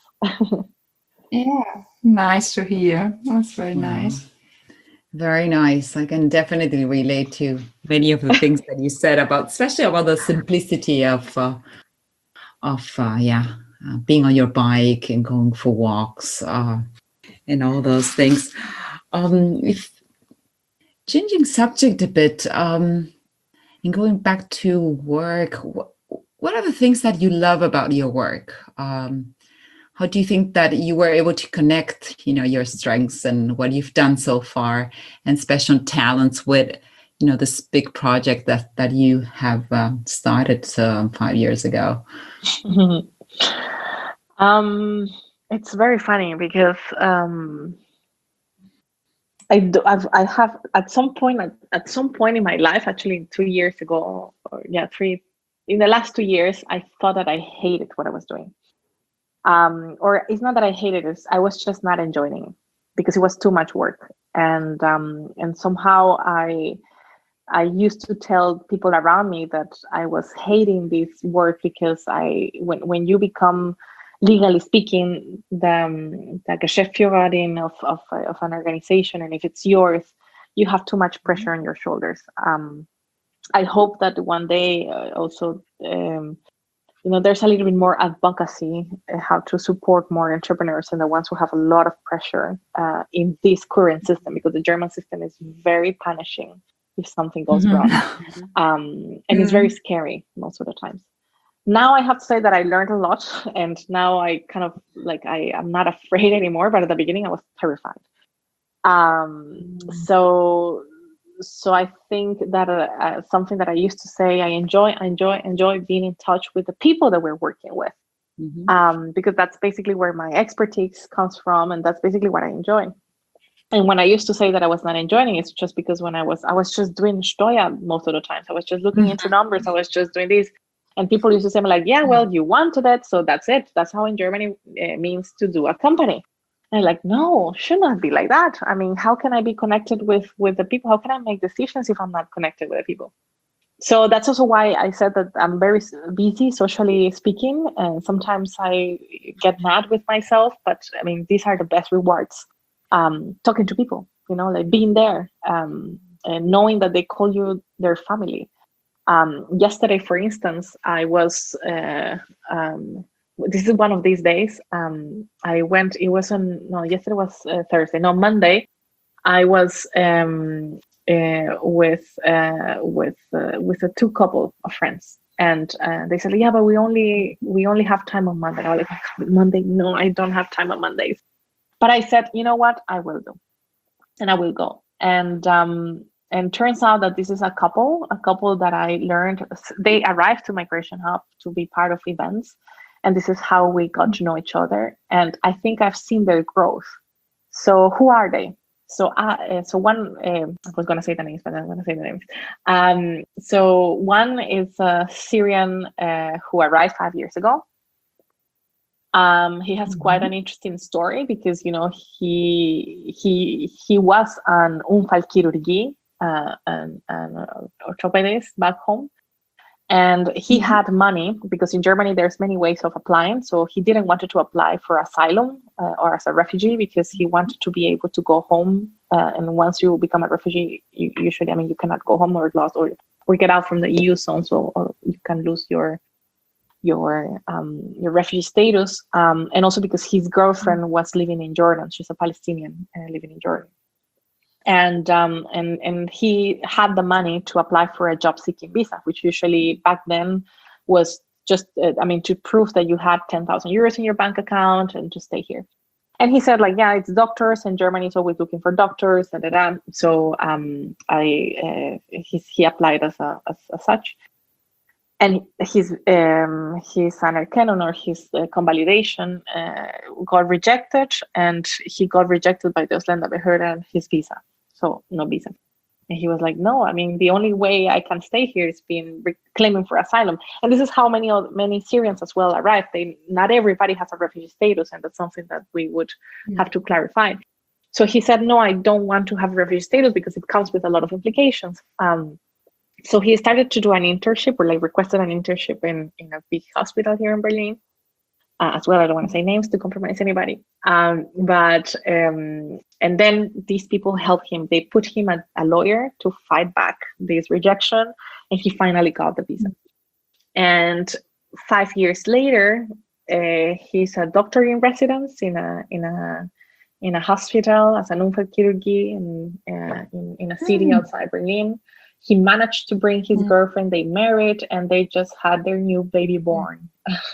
Yeah. Nice to hear. That's very Wow. nice. Very nice. I can definitely relate to many of the things that you said about, especially about the simplicity of, uh, of uh, yeah, uh, being on your bike and going for walks uh, and all those things. Um, if changing subject a bit um, and going back to work, what, what are the things that you love about your work? Um, how do you think that you were able to connect, you know, your strengths and what you've done so far and special talents with, you know, this big project that that you have um, started um, five years ago? um, it's very funny because um, I do, I've, I have at some point at, at some point in my life, actually two years ago, or yeah, three, in the last two years, I thought that I hated what I was doing. Um, or it's not that I hated it; I was just not enjoying it because it was too much work, and um, and somehow I I used to tell people around me that I was hating this work because I when when you become, legally speaking, the um, the Geschäftsführerin of of of an organization, and if it's yours, you have too much pressure on your shoulders. Um, I hope that one day uh, also. Um, you know, there's a little bit more advocacy uh, how to support more entrepreneurs and the ones who have a lot of pressure uh, in this current system, because the German system is very punishing if something goes Mhm. wrong, um, and it's very scary most of the times. Now I have to say that I learned a lot, and now I kind of like I am not afraid anymore. But at the beginning, I was terrified. Um, so so I think that uh, uh, something that I used to say, I enjoy, I enjoy, enjoy being in touch with the people that we're working with, Mhm. um, because that's basically where my expertise comes from, and that's basically what I enjoy. And when I used to say that I was not enjoying it, it's just because when I was, I was just doing Steuer most of the times. I was just looking into numbers. I was just doing this, and people used to say, like, "Yeah, well, you wanted it, so that's it. That's how in Germany it means to do a company." And I'm like, no, should not be like that. I mean, how can I be connected with with the people? How can I make decisions if I'm not connected with the people? So that's also why I said that I'm very busy socially speaking, and sometimes I get mad with myself. But I mean, these are the best rewards. Um, talking to people, you know, like being there, um, and knowing that they call you their family. Um, yesterday, for instance, I was. Uh, um, this is one of these days. Um, I went. It was on. No, yesterday was uh, Thursday. No, Monday. I was um, uh, with uh, with uh, with a two couple of friends, and uh, they said, "Yeah, but we only we only have time on Monday." I was like, "Monday? No, I don't have time on Mondays." But I said, "You know what? I will do, and I will go." And um, and turns out that this is a couple, a couple that I learned, they arrived to Migration Hub to be part of events. And this is how we got to know each other. And I think I've seen their growth. So who are they? So uh, so one, uh, I was going to say the names, but I'm going to say the names. Um, so one is a Syrian uh, who arrived five years ago. Um, he has mm-hmm. quite an interesting story because, you know, he he he was an Unfallchirurgie, uh, an, an orthopedist back home. And he mm-hmm. had money because in Germany, there's many ways of applying. So he didn't want to apply for asylum uh, or as a refugee because he wanted to be able to go home. Uh, and once you become a refugee, you usually, I mean, you cannot go home or lost or, or get out from the E U zone. So or you can lose your your um, your refugee status. Um, and also because his girlfriend was living in Jordan. She's a Palestinian uh, living in Jordan. And um, and and he had the money to apply for a job-seeking visa, which usually back then was just, uh, I mean, to prove that you had ten thousand euros in your bank account and to stay here. And he said, like, yeah, it's doctors, and Germany is always looking for doctors. Da, da, da. So um, I uh, he he applied as a as, as such, and his um, his anerkennung or his uh, convalidation uh, got rejected, and he got rejected by the Ausländerbehörde and his visa. So no visa. And he was like, no, I mean, the only way I can stay here is being re- claiming for asylum. And this is how many many Syrians as well arrived. They, not everybody has a refugee status, and that's something that we would mm. have to clarify. So he said, no, I don't want to have refugee status because it comes with a lot of implications. Um, so he started to do an internship or like requested an internship in, in a big hospital here in Berlin. Uh, as well, I don't want to say names to compromise anybody. Um, but, um, and then these people helped him. They put him a, a lawyer to fight back this rejection, and he finally got the visa. And five years later, uh, he's a doctor in residence in a in a in a hospital as an Unfallchirurgie in, uh, in in a city mm. outside Berlin. He managed to bring his mm. girlfriend. They married, and they just had their new baby born.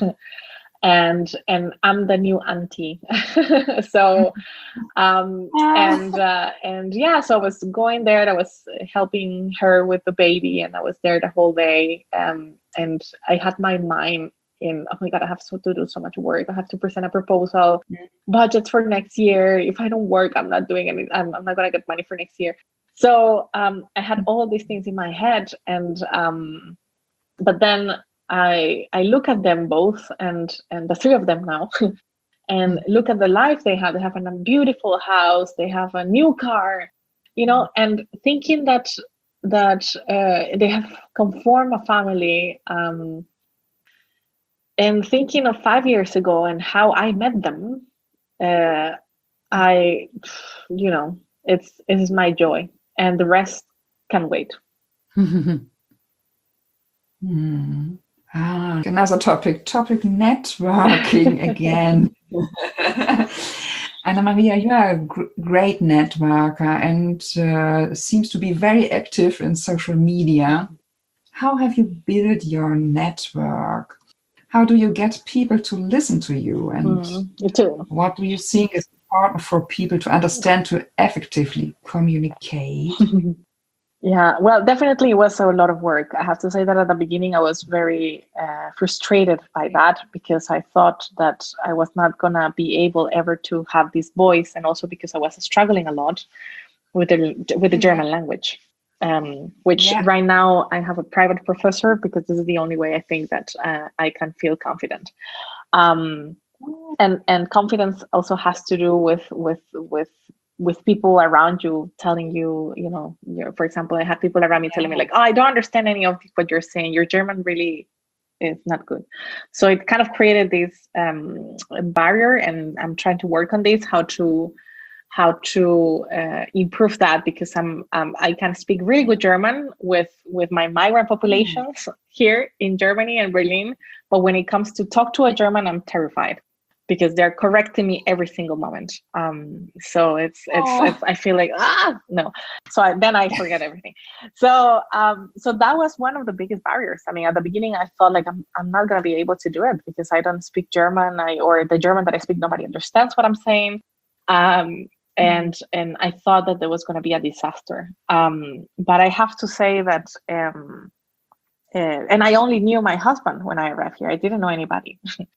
and and I'm the new auntie. so um and uh and yeah so I was going there, I was helping her with the baby, and I was there the whole day, um and I had my mind in, oh my god, I have so to do so much work, I have to present a proposal, budgets for next year, if I don't work I'm not doing any, I'm, I'm not gonna get money for next year. So um I had all these things in my head, and um but then I I look at them both, and and the three of them now, and look at the life they have. They have a beautiful house. They have a new car, you know, and thinking that that uh, they have conformed a family, um, and thinking of five years ago and how I met them, uh, I, you know, it's it is my joy, and the rest can wait. mm. Ah, another topic, topic networking again. Anna Maria, you are a gr- great networker and uh, seems to be very active in social media. How have you built your network? How do you get people to listen to you? And mm, what do you think is important for people to understand to effectively communicate? Yeah, well, definitely it was a lot of work. I have to say that at the beginning, I was very uh, frustrated by that because I thought that I was not going to be able ever to have this voice. And also because I was struggling a lot with the, with the German language, um, which yeah. right now I have a private professor because this is the only way I think that uh, I can feel confident. Um, and, and confidence also has to do with, with, with, with people around you telling you, you know, you're, for example, I had people around me telling me like, oh, I don't understand any of what you're saying. Your German really is not good. So it kind of created this um, barrier, and I'm trying to work on this, how to how to uh, improve that, because I'm um, I can speak really good German with with my migrant populations mm. here in Germany and Berlin, but when it comes to talk to a German, I'm terrified, because they're correcting me every single moment. Um, so it's, it's, it's, I feel like, ah, no. So I, then I forget everything. So, um, so that was one of the biggest barriers. I mean, at the beginning, I thought like, I'm, I'm not gonna be able to do it because I don't speak German, I, or the German that I speak, nobody understands what I'm saying. Um, and and I thought that there was going to be a disaster. Um, but I have to say that, um, uh, and I only knew my husband when I arrived here. I didn't know anybody.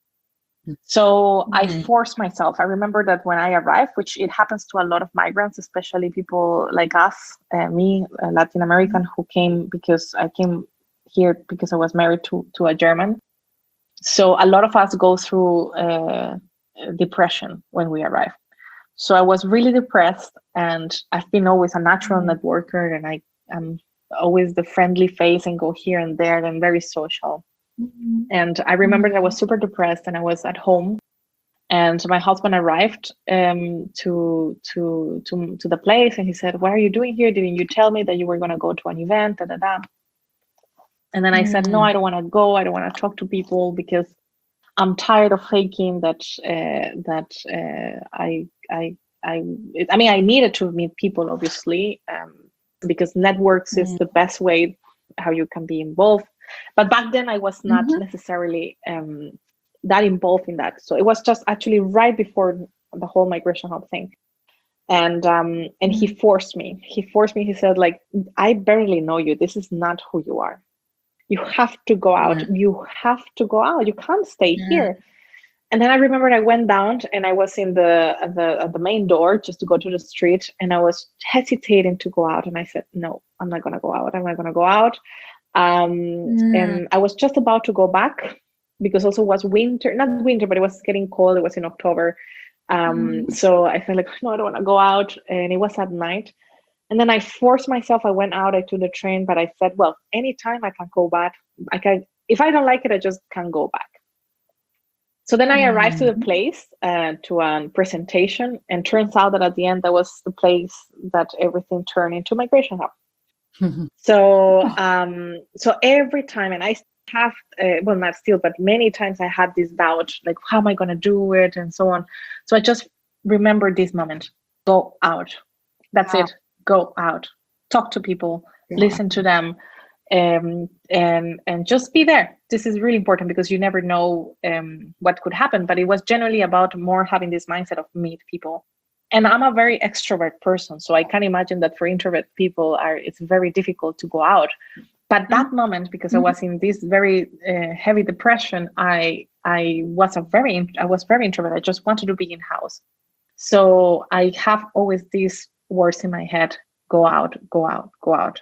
So I forced myself. I remember that when I arrived, which it happens to a lot of migrants, especially people like us, uh, me, a Latin American, who came because I came here because I was married to, to a German. So a lot of us go through uh, depression when we arrive. So I was really depressed, and I've been always a natural networker, and I am always the friendly face and go here and there, and I'm very social. Mm-hmm. And I remember that I was super depressed, and I was at home, and my husband arrived um, to to to to the place, and he said, "What are you doing here? Didn't you tell me that you were going to go to an event?" Da, da, da. And then I mm-hmm. said, "No, I don't want to go. I don't want to talk to people because I'm tired of faking that uh, that uh, I I I I mean I needed to meet people, obviously, um, because networks mm-hmm. is the best way how you can be involved. But back then I was not mm-hmm. necessarily um, that involved in that. So it was just actually right before the whole migration hub thing. And um, and mm-hmm. he forced me. He forced me. He said, like, I barely know you. This is not who you are. You have to go out. Mm-hmm. You have to go out. You can't stay mm-hmm. here. And then I remember I went down and I was in the at the at the main door just to go to the street, and I was hesitating to go out. And I said, no, I'm not gonna go out. I'm not gonna go out. Um, mm. And I was just about to go back because also was winter, not winter, but it was getting cold. It was in October. Um, mm. So I felt like, no, I don't want to go out. And it was at night. And then I forced myself. I went out, I took the train, but I said, well, anytime I can go back. I can, if I don't like it, I just can't go back. So then I mm. arrived to the place uh, to a presentation, and turns out that at the end, that was the place that everything turned into Migration Hub. So, um, so every time, and I have, uh, well, not still, but many times I had this doubt, like, how am I going to do it, and so on. So I just remember this moment: go out. That's wow. it. Go out. Talk to people. Yeah. Listen to them, um, and and just be there. This is really important because you never know um, what could happen. But it was generally about more having this mindset of meet people. And I'm a very extrovert person, so I can imagine that for introvert people, are it's very difficult to go out. But that moment, because mm-hmm. I was in this very uh, heavy depression, I I was a very I was very introvert. I just wanted to be in house. So I have always these words in my head: go out, go out, go out,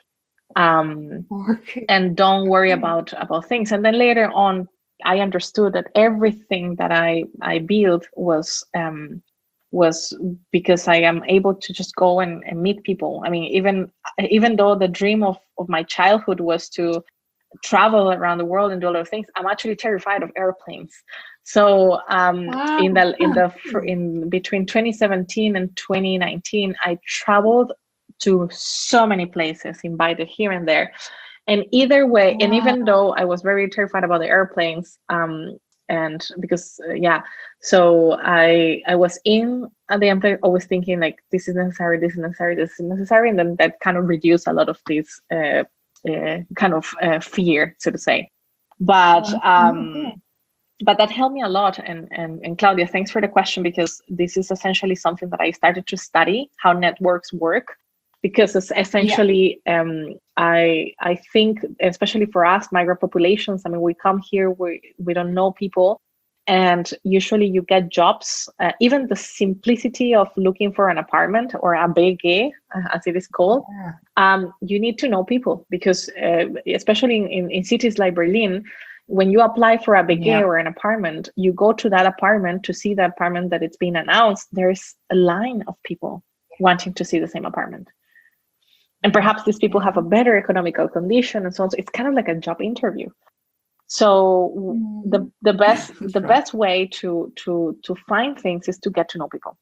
um, okay. and don't worry about about things. And then later on, I understood that everything that I I built was. Um, was because I am able to just go and, and meet people. I mean, even even though the dream of, of my childhood was to travel around the world and do a lot of things, I'm actually terrified of airplanes. So um, wow. in the in the in between twenty seventeen and twenty nineteen, I traveled to so many places, invited here and there. And either way, wow. and even though I was very terrified about the airplanes, um, and because uh, yeah, so I I was in at the end always thinking like, this is necessary, this is necessary, this is necessary, and then that kind of reduced a lot of this uh, uh, kind of uh, fear, so to say. But um, but that helped me a lot. And and and Claudia, thanks for the question, because this is essentially something that I started to study, how networks work. Because it's essentially, yeah. um, I I think, especially for us, migrant populations, I mean, we come here, we, we don't know people, and usually you get jobs. Uh, even the simplicity of looking for an apartment or a B G, as it is called, yeah. um, you need to know people, because uh, especially in, in, in cities like Berlin, when you apply for a B G yeah. or an apartment, you go to that apartment to see the apartment that it's been announced. There's a line of people wanting to see the same apartment. And perhaps these people have a better economical condition and so on. So it's kind of like a job interview. So mm. the the best the right. best way to to to find things is to get to know people.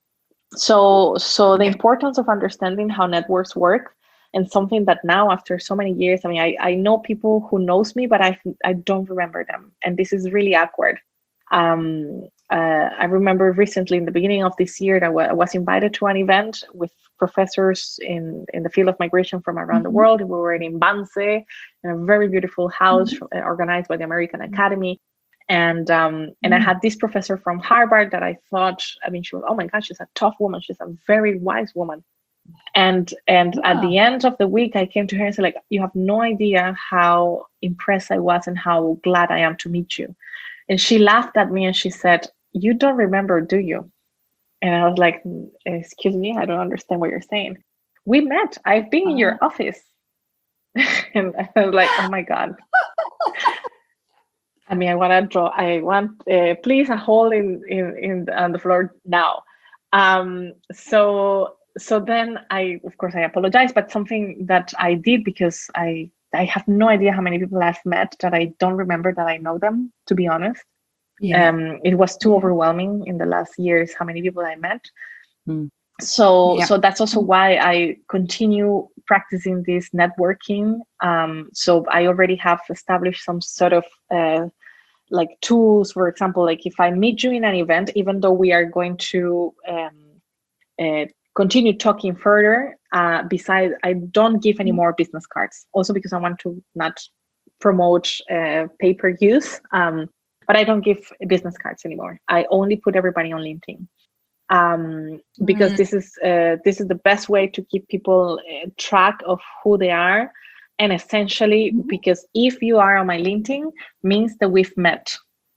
So so the importance of understanding how networks work, and something that now after so many years, I mean, I, I know people who knows me, but I I don't remember them, and this is really awkward. Um, uh, I remember recently in the beginning of this year that I, w- I was invited to an event with professors in, in the field of migration from around mm-hmm. the world. We were in Banse, in a very beautiful house mm-hmm. organized by the American Academy. And um, and mm. I had this professor from Harvard that I thought, I mean, she was, oh my gosh, she's a tough woman. She's a very wise woman. And and yeah. at the end of the week, I came to her and said, like, you have no idea how impressed I was and how glad I am to meet you. And she laughed at me and she said, you don't remember, do you? And I was like, excuse me, I don't understand what you're saying. We met. I've been uh-huh. in your office. And I was like, oh my God. I mean, I want to draw, I want, uh, please, a hole in, in, in the, on the floor now. Um, so, so then I, of course, I apologize, but something that I did, because I, I have no idea how many people I've met that I don't remember that I know them, to be honest. Yeah. Um, it was too overwhelming in the last years, how many people I met. Mm. So, yeah. so that's also why I continue practicing this networking. Um, so I already have established some sort of uh, like tools, for example, like if I meet you in an event, even though we are going to um, uh, continue talking further, uh, besides, I don't give any more business cards, also because I want to not promote uh, paper use, um, but I don't give business cards anymore. I only put everybody on LinkedIn. Um, because mm. this is uh, this is the best way to keep people uh, track of who they are, and essentially mm-hmm. because if you are on my LinkedIn, means that we've met.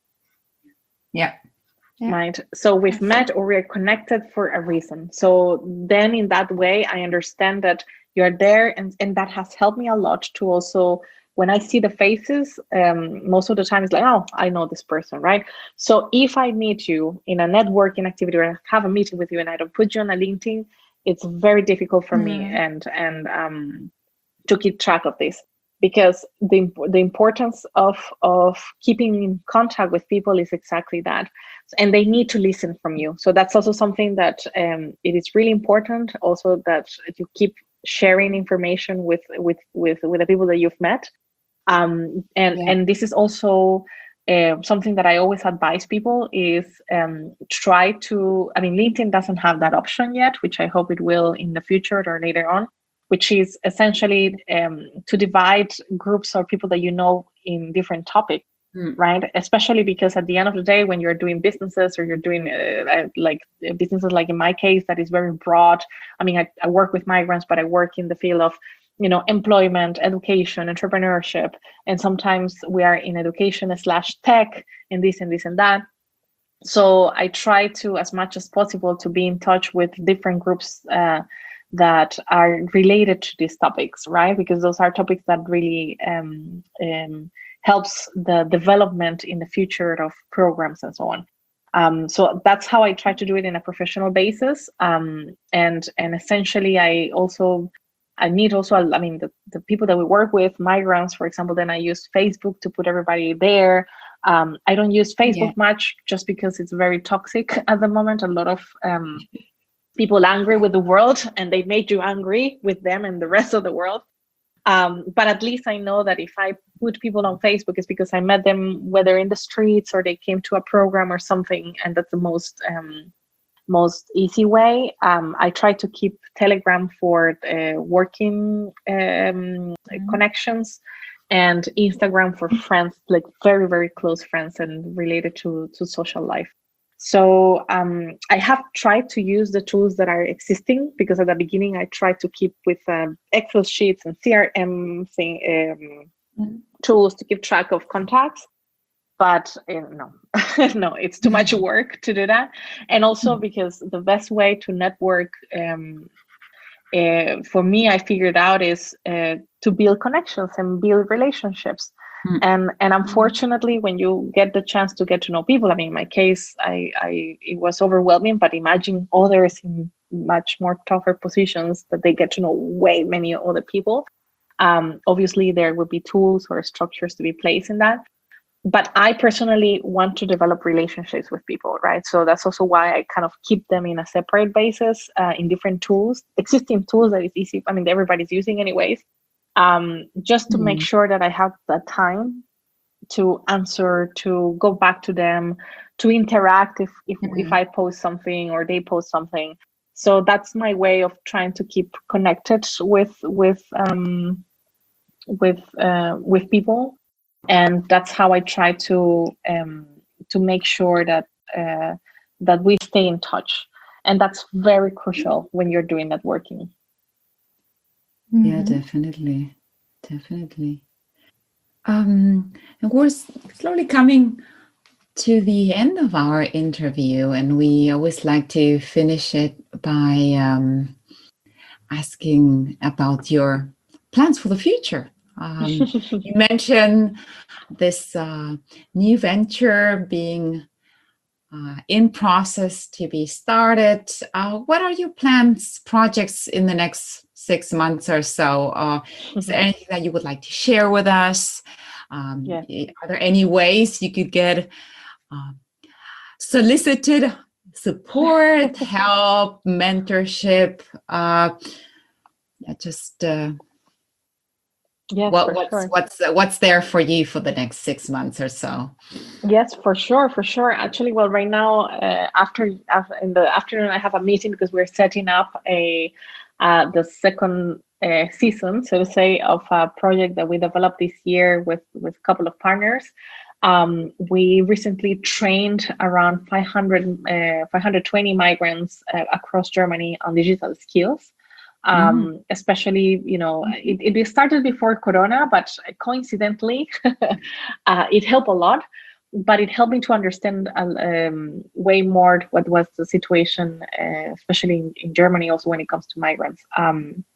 Yeah. yeah. Right. So we've met or we're connected for a reason. So then in that way, I understand that you're there, and and that has helped me a lot to also. When I see the faces, um, most of the time it's like, oh, I know this person, right? So if I meet you in a networking activity or I have a meeting with you and I don't put you on a LinkedIn, it's very difficult for mm. me and and um, to keep track of this, because the the importance of of keeping in contact with people is exactly that, and they need to listen from you. So that's also something that um, it is really important. Also that you keep sharing information with with with with the people that you've met. Um, and, yeah. and this is also uh, something that I always advise people is um, try to, I mean, LinkedIn doesn't have that option yet, which I hope it will in the future or later on, which is essentially um, to divide groups or people that you know in different topics, mm. right? Especially because at the end of the day, when you're doing businesses or you're doing uh, like businesses, like in my case, that is very broad. I mean, I, I work with migrants, but I work in the field of you know, employment, education, entrepreneurship, and sometimes we are in education slash tech and this and this and that. So I try to, as much as possible, to be in touch with different groups uh, that are related to these topics, right? Because those are topics that really um, um, helps the development in the future of programs and so on. Um, so that's how I try to do it in a professional basis. Um, and and essentially, I also I need also, I mean, the, the people that we work with, migrants, for example, then I use Facebook to put everybody there. Um, I don't use Facebook yeah. much just because it's very toxic at the moment. A lot of um, people angry with the world, and they made you angry with them and the rest of the world. Um, but at least I know that if I put people on Facebook, it's because I met them, whether in the streets or they came to a program or something. And that's the most um, most easy way. Um, I try to keep Telegram for uh, working um, mm-hmm. connections, and Instagram for friends, like very, very close friends and related to, to social life. So um, I have tried to use the tools that are existing, because at the beginning I tried to keep with um, Excel sheets and C R M thing, um, mm-hmm. tools to keep track of contacts. But uh, no, no, it's too much work to do that. And also because the best way to network um, uh, for me, I figured out is uh, to build connections and build relationships. Mm. And and unfortunately, when you get the chance to get to know people, I mean, in my case, I, I it was overwhelming, but imagine others in much more tougher positions that they get to know way many other people. Um, obviously, there would be tools or structures to be placed in that. But I personally want to develop relationships with people, right? So that's also why I kind of keep them in a separate basis uh, in different tools, existing tools that is easy. I mean, everybody's using anyways, um, just to mm. make sure that I have the time to answer, to go back to them, to interact if if, mm. if I post something or they post something. So that's my way of trying to keep connected with with um, with uh, with people. And that's how I try to um, to make sure that uh, that we stay in touch. And that's very crucial when you're doing networking. Yeah, definitely. Definitely. Um, and we're slowly coming to the end of our interview, and we always like to finish it by um, asking about your plans for the future. Um, you mentioned this uh, new venture being uh, in process to be started. Uh, what are your plans, projects in the next six months or so? Uh, is there anything that you would like to share with us? Um, Yeah. Are there any ways you could get uh, solicited support, help, mentorship? Uh, yeah, just uh, yes, what, for what's sure. what's uh, what's there for you for the next six months or so? Yes, for sure, for sure. Actually, well, right now, uh, after, after in the afternoon, I have a meeting because we're setting up a uh, the second uh, season, so to say, of a project that we developed this year with with a couple of partners. Um, we recently trained around five hundred, uh, five hundred twenty migrants uh, across Germany on digital skills. Um, mm-hmm. Especially, you know, it, it started before Corona, but coincidentally, uh, it helped a lot. But it helped me to understand um, way more what was the situation, uh, especially in, in Germany, also when it comes to migrants. Um,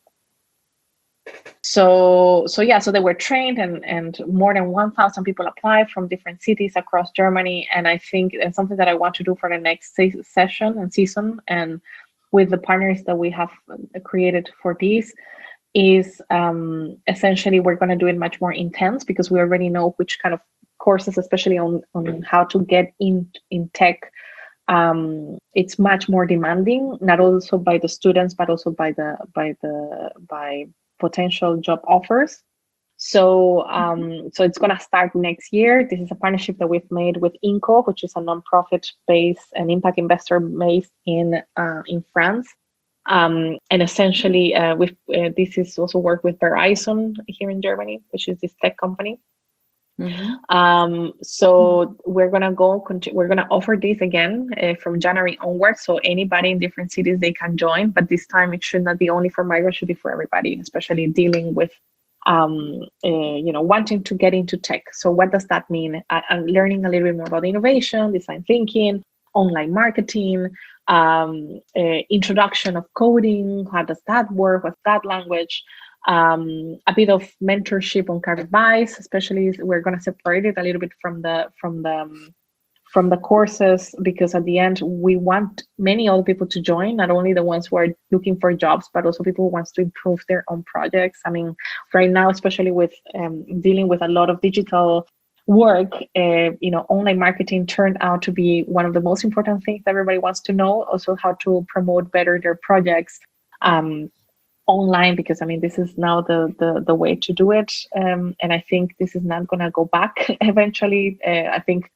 so, so yeah, so they were trained, and and more than one thousand people applied from different cities across Germany. And I think it's something that I want to do for the next se- session and season, and with the partners that we have created for these, is um, essentially we're going to do it much more intense, because we already know which kind of courses, especially on, on how to get in in tech, um, it's much more demanding, not also by the students, but also by the by the by potential job offers. So um, so it's going to start next year. This is a partnership that we've made with INCO, which is a nonprofit based and impact investor based in uh, in France. Um, and essentially, uh, with uh, this is also work with Verizon here in Germany, which is this tech company. Mm-hmm. Um, so we're gonna go. We're gonna offer this again uh, from January onwards. So anybody in different cities, they can join. But this time, it should not be only for migrants; it should be for everybody, especially dealing with, um, uh, you know, wanting to get into tech. So what does that mean? I, I'm learning a little bit more about innovation, design thinking, online marketing, um, uh, introduction of coding. How does that work? What's that language? Um, a bit of mentorship on career advice, especially we're going to separate it a little bit from the from the um, from the courses, because at the end we want many other people to join, not only the ones who are looking for jobs, but also people who wants to improve their own projects. I mean, right now, especially with um, dealing with a lot of digital work, uh, you know, online marketing turned out to be one of the most important things that everybody wants to know. Also, how to promote better their projects um, online, because I mean, this is now the the the way to do it, um, and I think this is not going to go back eventually. Uh, I think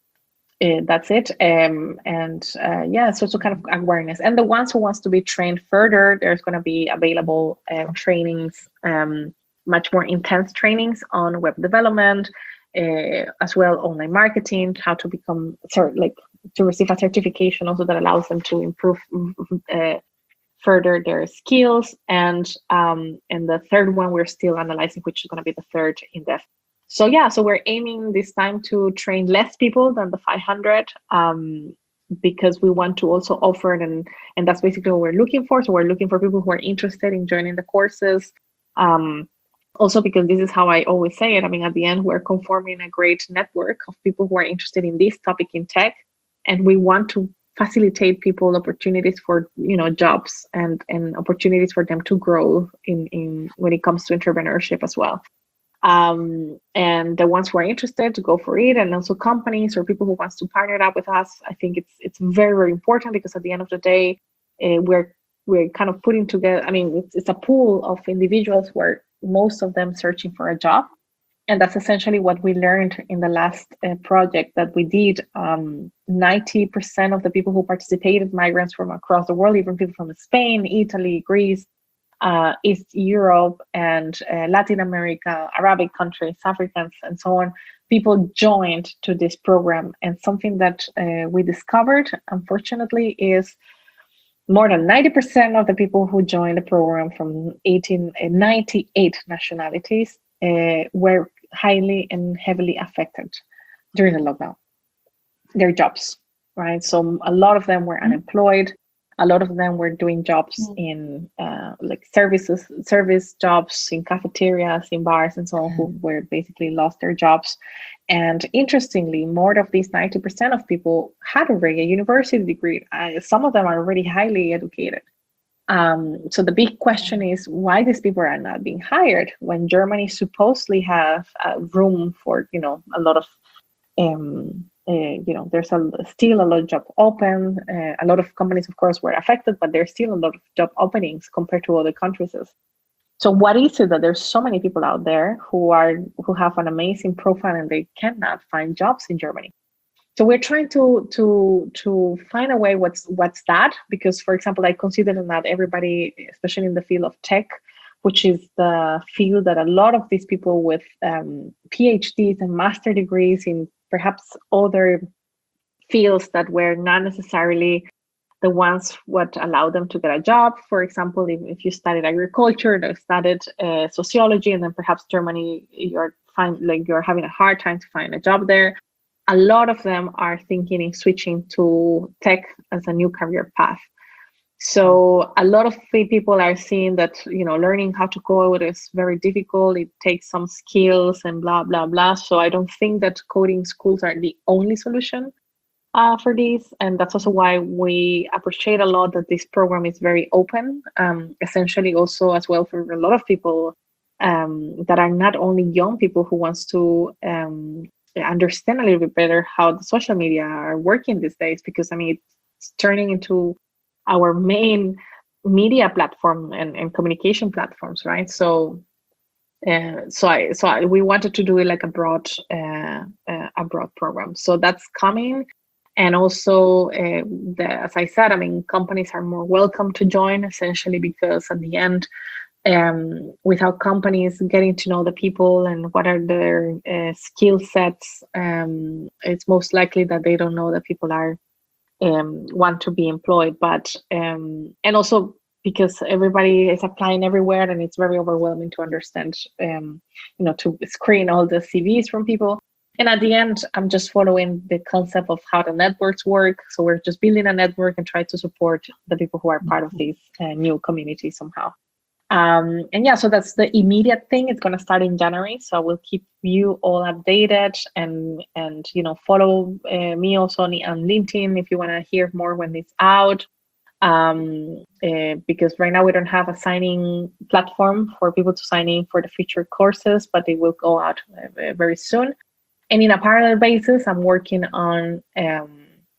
uh, that's it, um, and uh, yeah, it's also kind of awareness. And the ones who wants to be trained further, there's going to be available uh, trainings, um, much more intense trainings on web development. Uh, as well, online marketing, how to become, sorry, like to receive a certification also that allows them to improve uh, further their skills. And um, and the third one we're still analyzing, which is going to be the third in depth. So yeah, so we're aiming this time to train less people than the five hundred, um, because we want to also offer it, and and that's basically what we're looking for. So we're looking for people who are interested in joining the courses. Um, Also, because this is how I always say it. I mean, at the end, we're conforming a great network of people who are interested in this topic in tech, and we want to facilitate people opportunities for, you know, jobs and and opportunities for them to grow in in when it comes to entrepreneurship as well. Um, and the ones who are interested to go for it, and also companies or people who wants to partner up with us. I think it's it's very very important, because at the end of the day, uh, we're we're kind of putting together. I mean, it's it's a pool of individuals who are, most of them, searching for a job. And that's essentially what we learned in the last uh, project that we did. Um, ninety percent of the people who participated, migrants from across the world, even people from Spain, Italy, Greece, uh, East Europe and uh, Latin America, Arabic countries, Africans, and so on, people joined to this program. And something that uh, we discovered, unfortunately, is more than ninety percent of the people who joined the program from eighteen, ninety-eight nationalities uh, were highly and heavily affected during the lockdown, their jobs, right? So a lot of them were unemployed. A lot of them were doing jobs mm. in uh, like services, service jobs in cafeterias, in bars, and so on, mm. who were basically lost their jobs. And interestingly, more of these ninety percent of people had already a university degree. Uh, some of them are already highly educated. Um, so the big question is why these people are not being hired when Germany supposedly have uh, room for, you know, a lot of um, Uh, you know, there's a, still a lot of job open. Uh, a lot of companies, of course, were affected, but there's still a lot of job openings compared to other countries. So what is it that there's so many people out there who are who have an amazing profile and they cannot find jobs in Germany? So we're trying to to to find a way what's what's that, because, for example, I consider that everybody, especially in the field of tech, which is the field that a lot of these people with um, PhDs and master degrees in perhaps other fields that were not necessarily the ones what allowed them to get a job. For example, if, if you studied agriculture or studied uh, sociology, and then perhaps Germany, you're find like you're having a hard time to find a job there. A lot of them are thinking in switching to tech as a new career path. So a lot of people are seeing that, you know, learning how to code is very difficult. It takes some skills and blah, blah, blah. So I don't think that coding schools are the only solution uh, for this. And that's also why we appreciate a lot that this program is very open, um, essentially also as well for a lot of people um, that are not only young people who wants to um, understand a little bit better how the social media are working these days, because, I mean, it's turning into our main media platform and, and communication platforms, right? So, uh, so I, so I, we wanted to do it like a broad, uh, uh, a broad program. So that's coming, and also, uh, the, as I said, I mean, companies are more welcome to join, essentially, because at the end, um, without companies getting to know the people and what are their uh, skill sets, um, it's most likely that they don't know that people are. Um, want to be employed, but um, and also because everybody is applying everywhere, and it's very overwhelming to understand, um, you know, to screen all the C Vs from people. And at the end, I'm just following the concept of how the networks work. So we're just building a network and try to support the people who are part of this uh, new community somehow. Um, and yeah, so that's the immediate thing. It's going to start in January, so we'll keep you all updated, and and you know, follow uh, me also on, on LinkedIn if you want to hear more when it's out. Um, uh, because right now we don't have a signing platform for people to sign in for the future courses, but they will go out uh, very soon. And in a parallel basis, I'm working on. Um,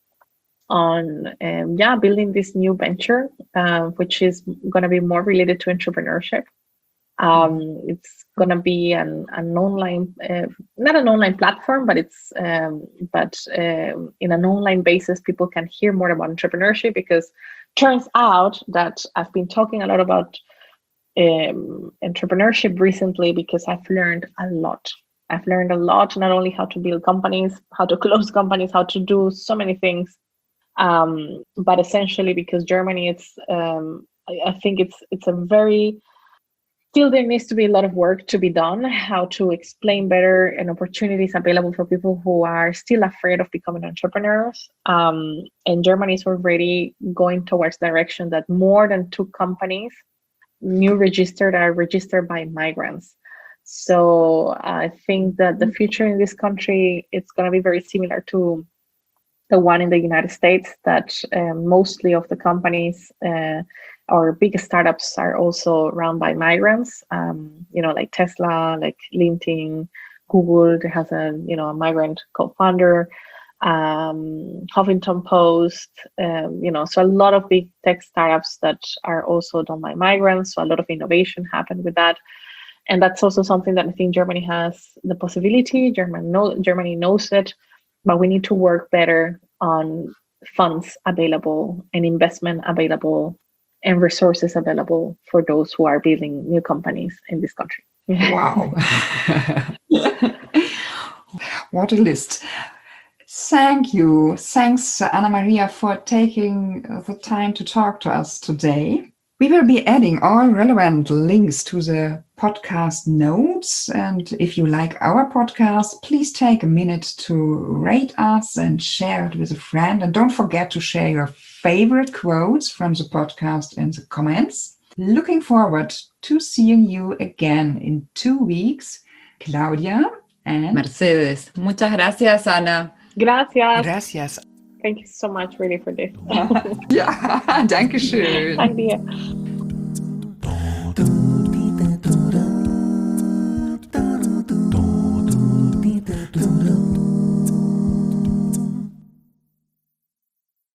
on um, yeah building this new venture, uh, which is going to be more related to entrepreneurship. Um, it's going to be an, an online, uh, not an online platform, but it's um, but uh, in an online basis, people can hear more about entrepreneurship, because turns out that I've been talking a lot about um, entrepreneurship recently, because I've learned a lot. I've learned a lot, not only how to build companies, how to close companies, how to do so many things. Um, but essentially, because Germany, it's um, I, I think it's it's a very still there needs to be a lot of work to be done. How to explain better and opportunities available for people who are still afraid of becoming entrepreneurs. Um, and Germany is already going towards the direction that more than two companies, new registered, are registered by migrants. So I think that the future in this country, it's going to be very similar to the one in the United States, that uh, mostly of the companies uh, or big startups are also run by migrants. Um, you know, like Tesla, like LinkedIn, Google, that has a you know a migrant co-founder. Um, Huffington Post, um, you know, so a lot of big tech startups that are also done by migrants. So a lot of innovation happened with that. And that's also something that I think Germany has the possibility. Germany, know, Germany knows it. But we need to work better on funds available and investment available and resources available for those who are building new companies in this country. Wow. What a list. Thank you. Thanks, Anna Maria, for taking the time to talk to us today. We will be adding all relevant links to the podcast notes. And if you like our podcast, please take a minute to rate us and share it with a friend. And don't forget to share your favorite quotes from the podcast in the comments. Looking forward to seeing you again in two weeks. Claudia and Mercedes. Muchas gracias, Ana. Gracias. Gracias. Thank you so much, really, for this. Ja, danke schön. Danke dir.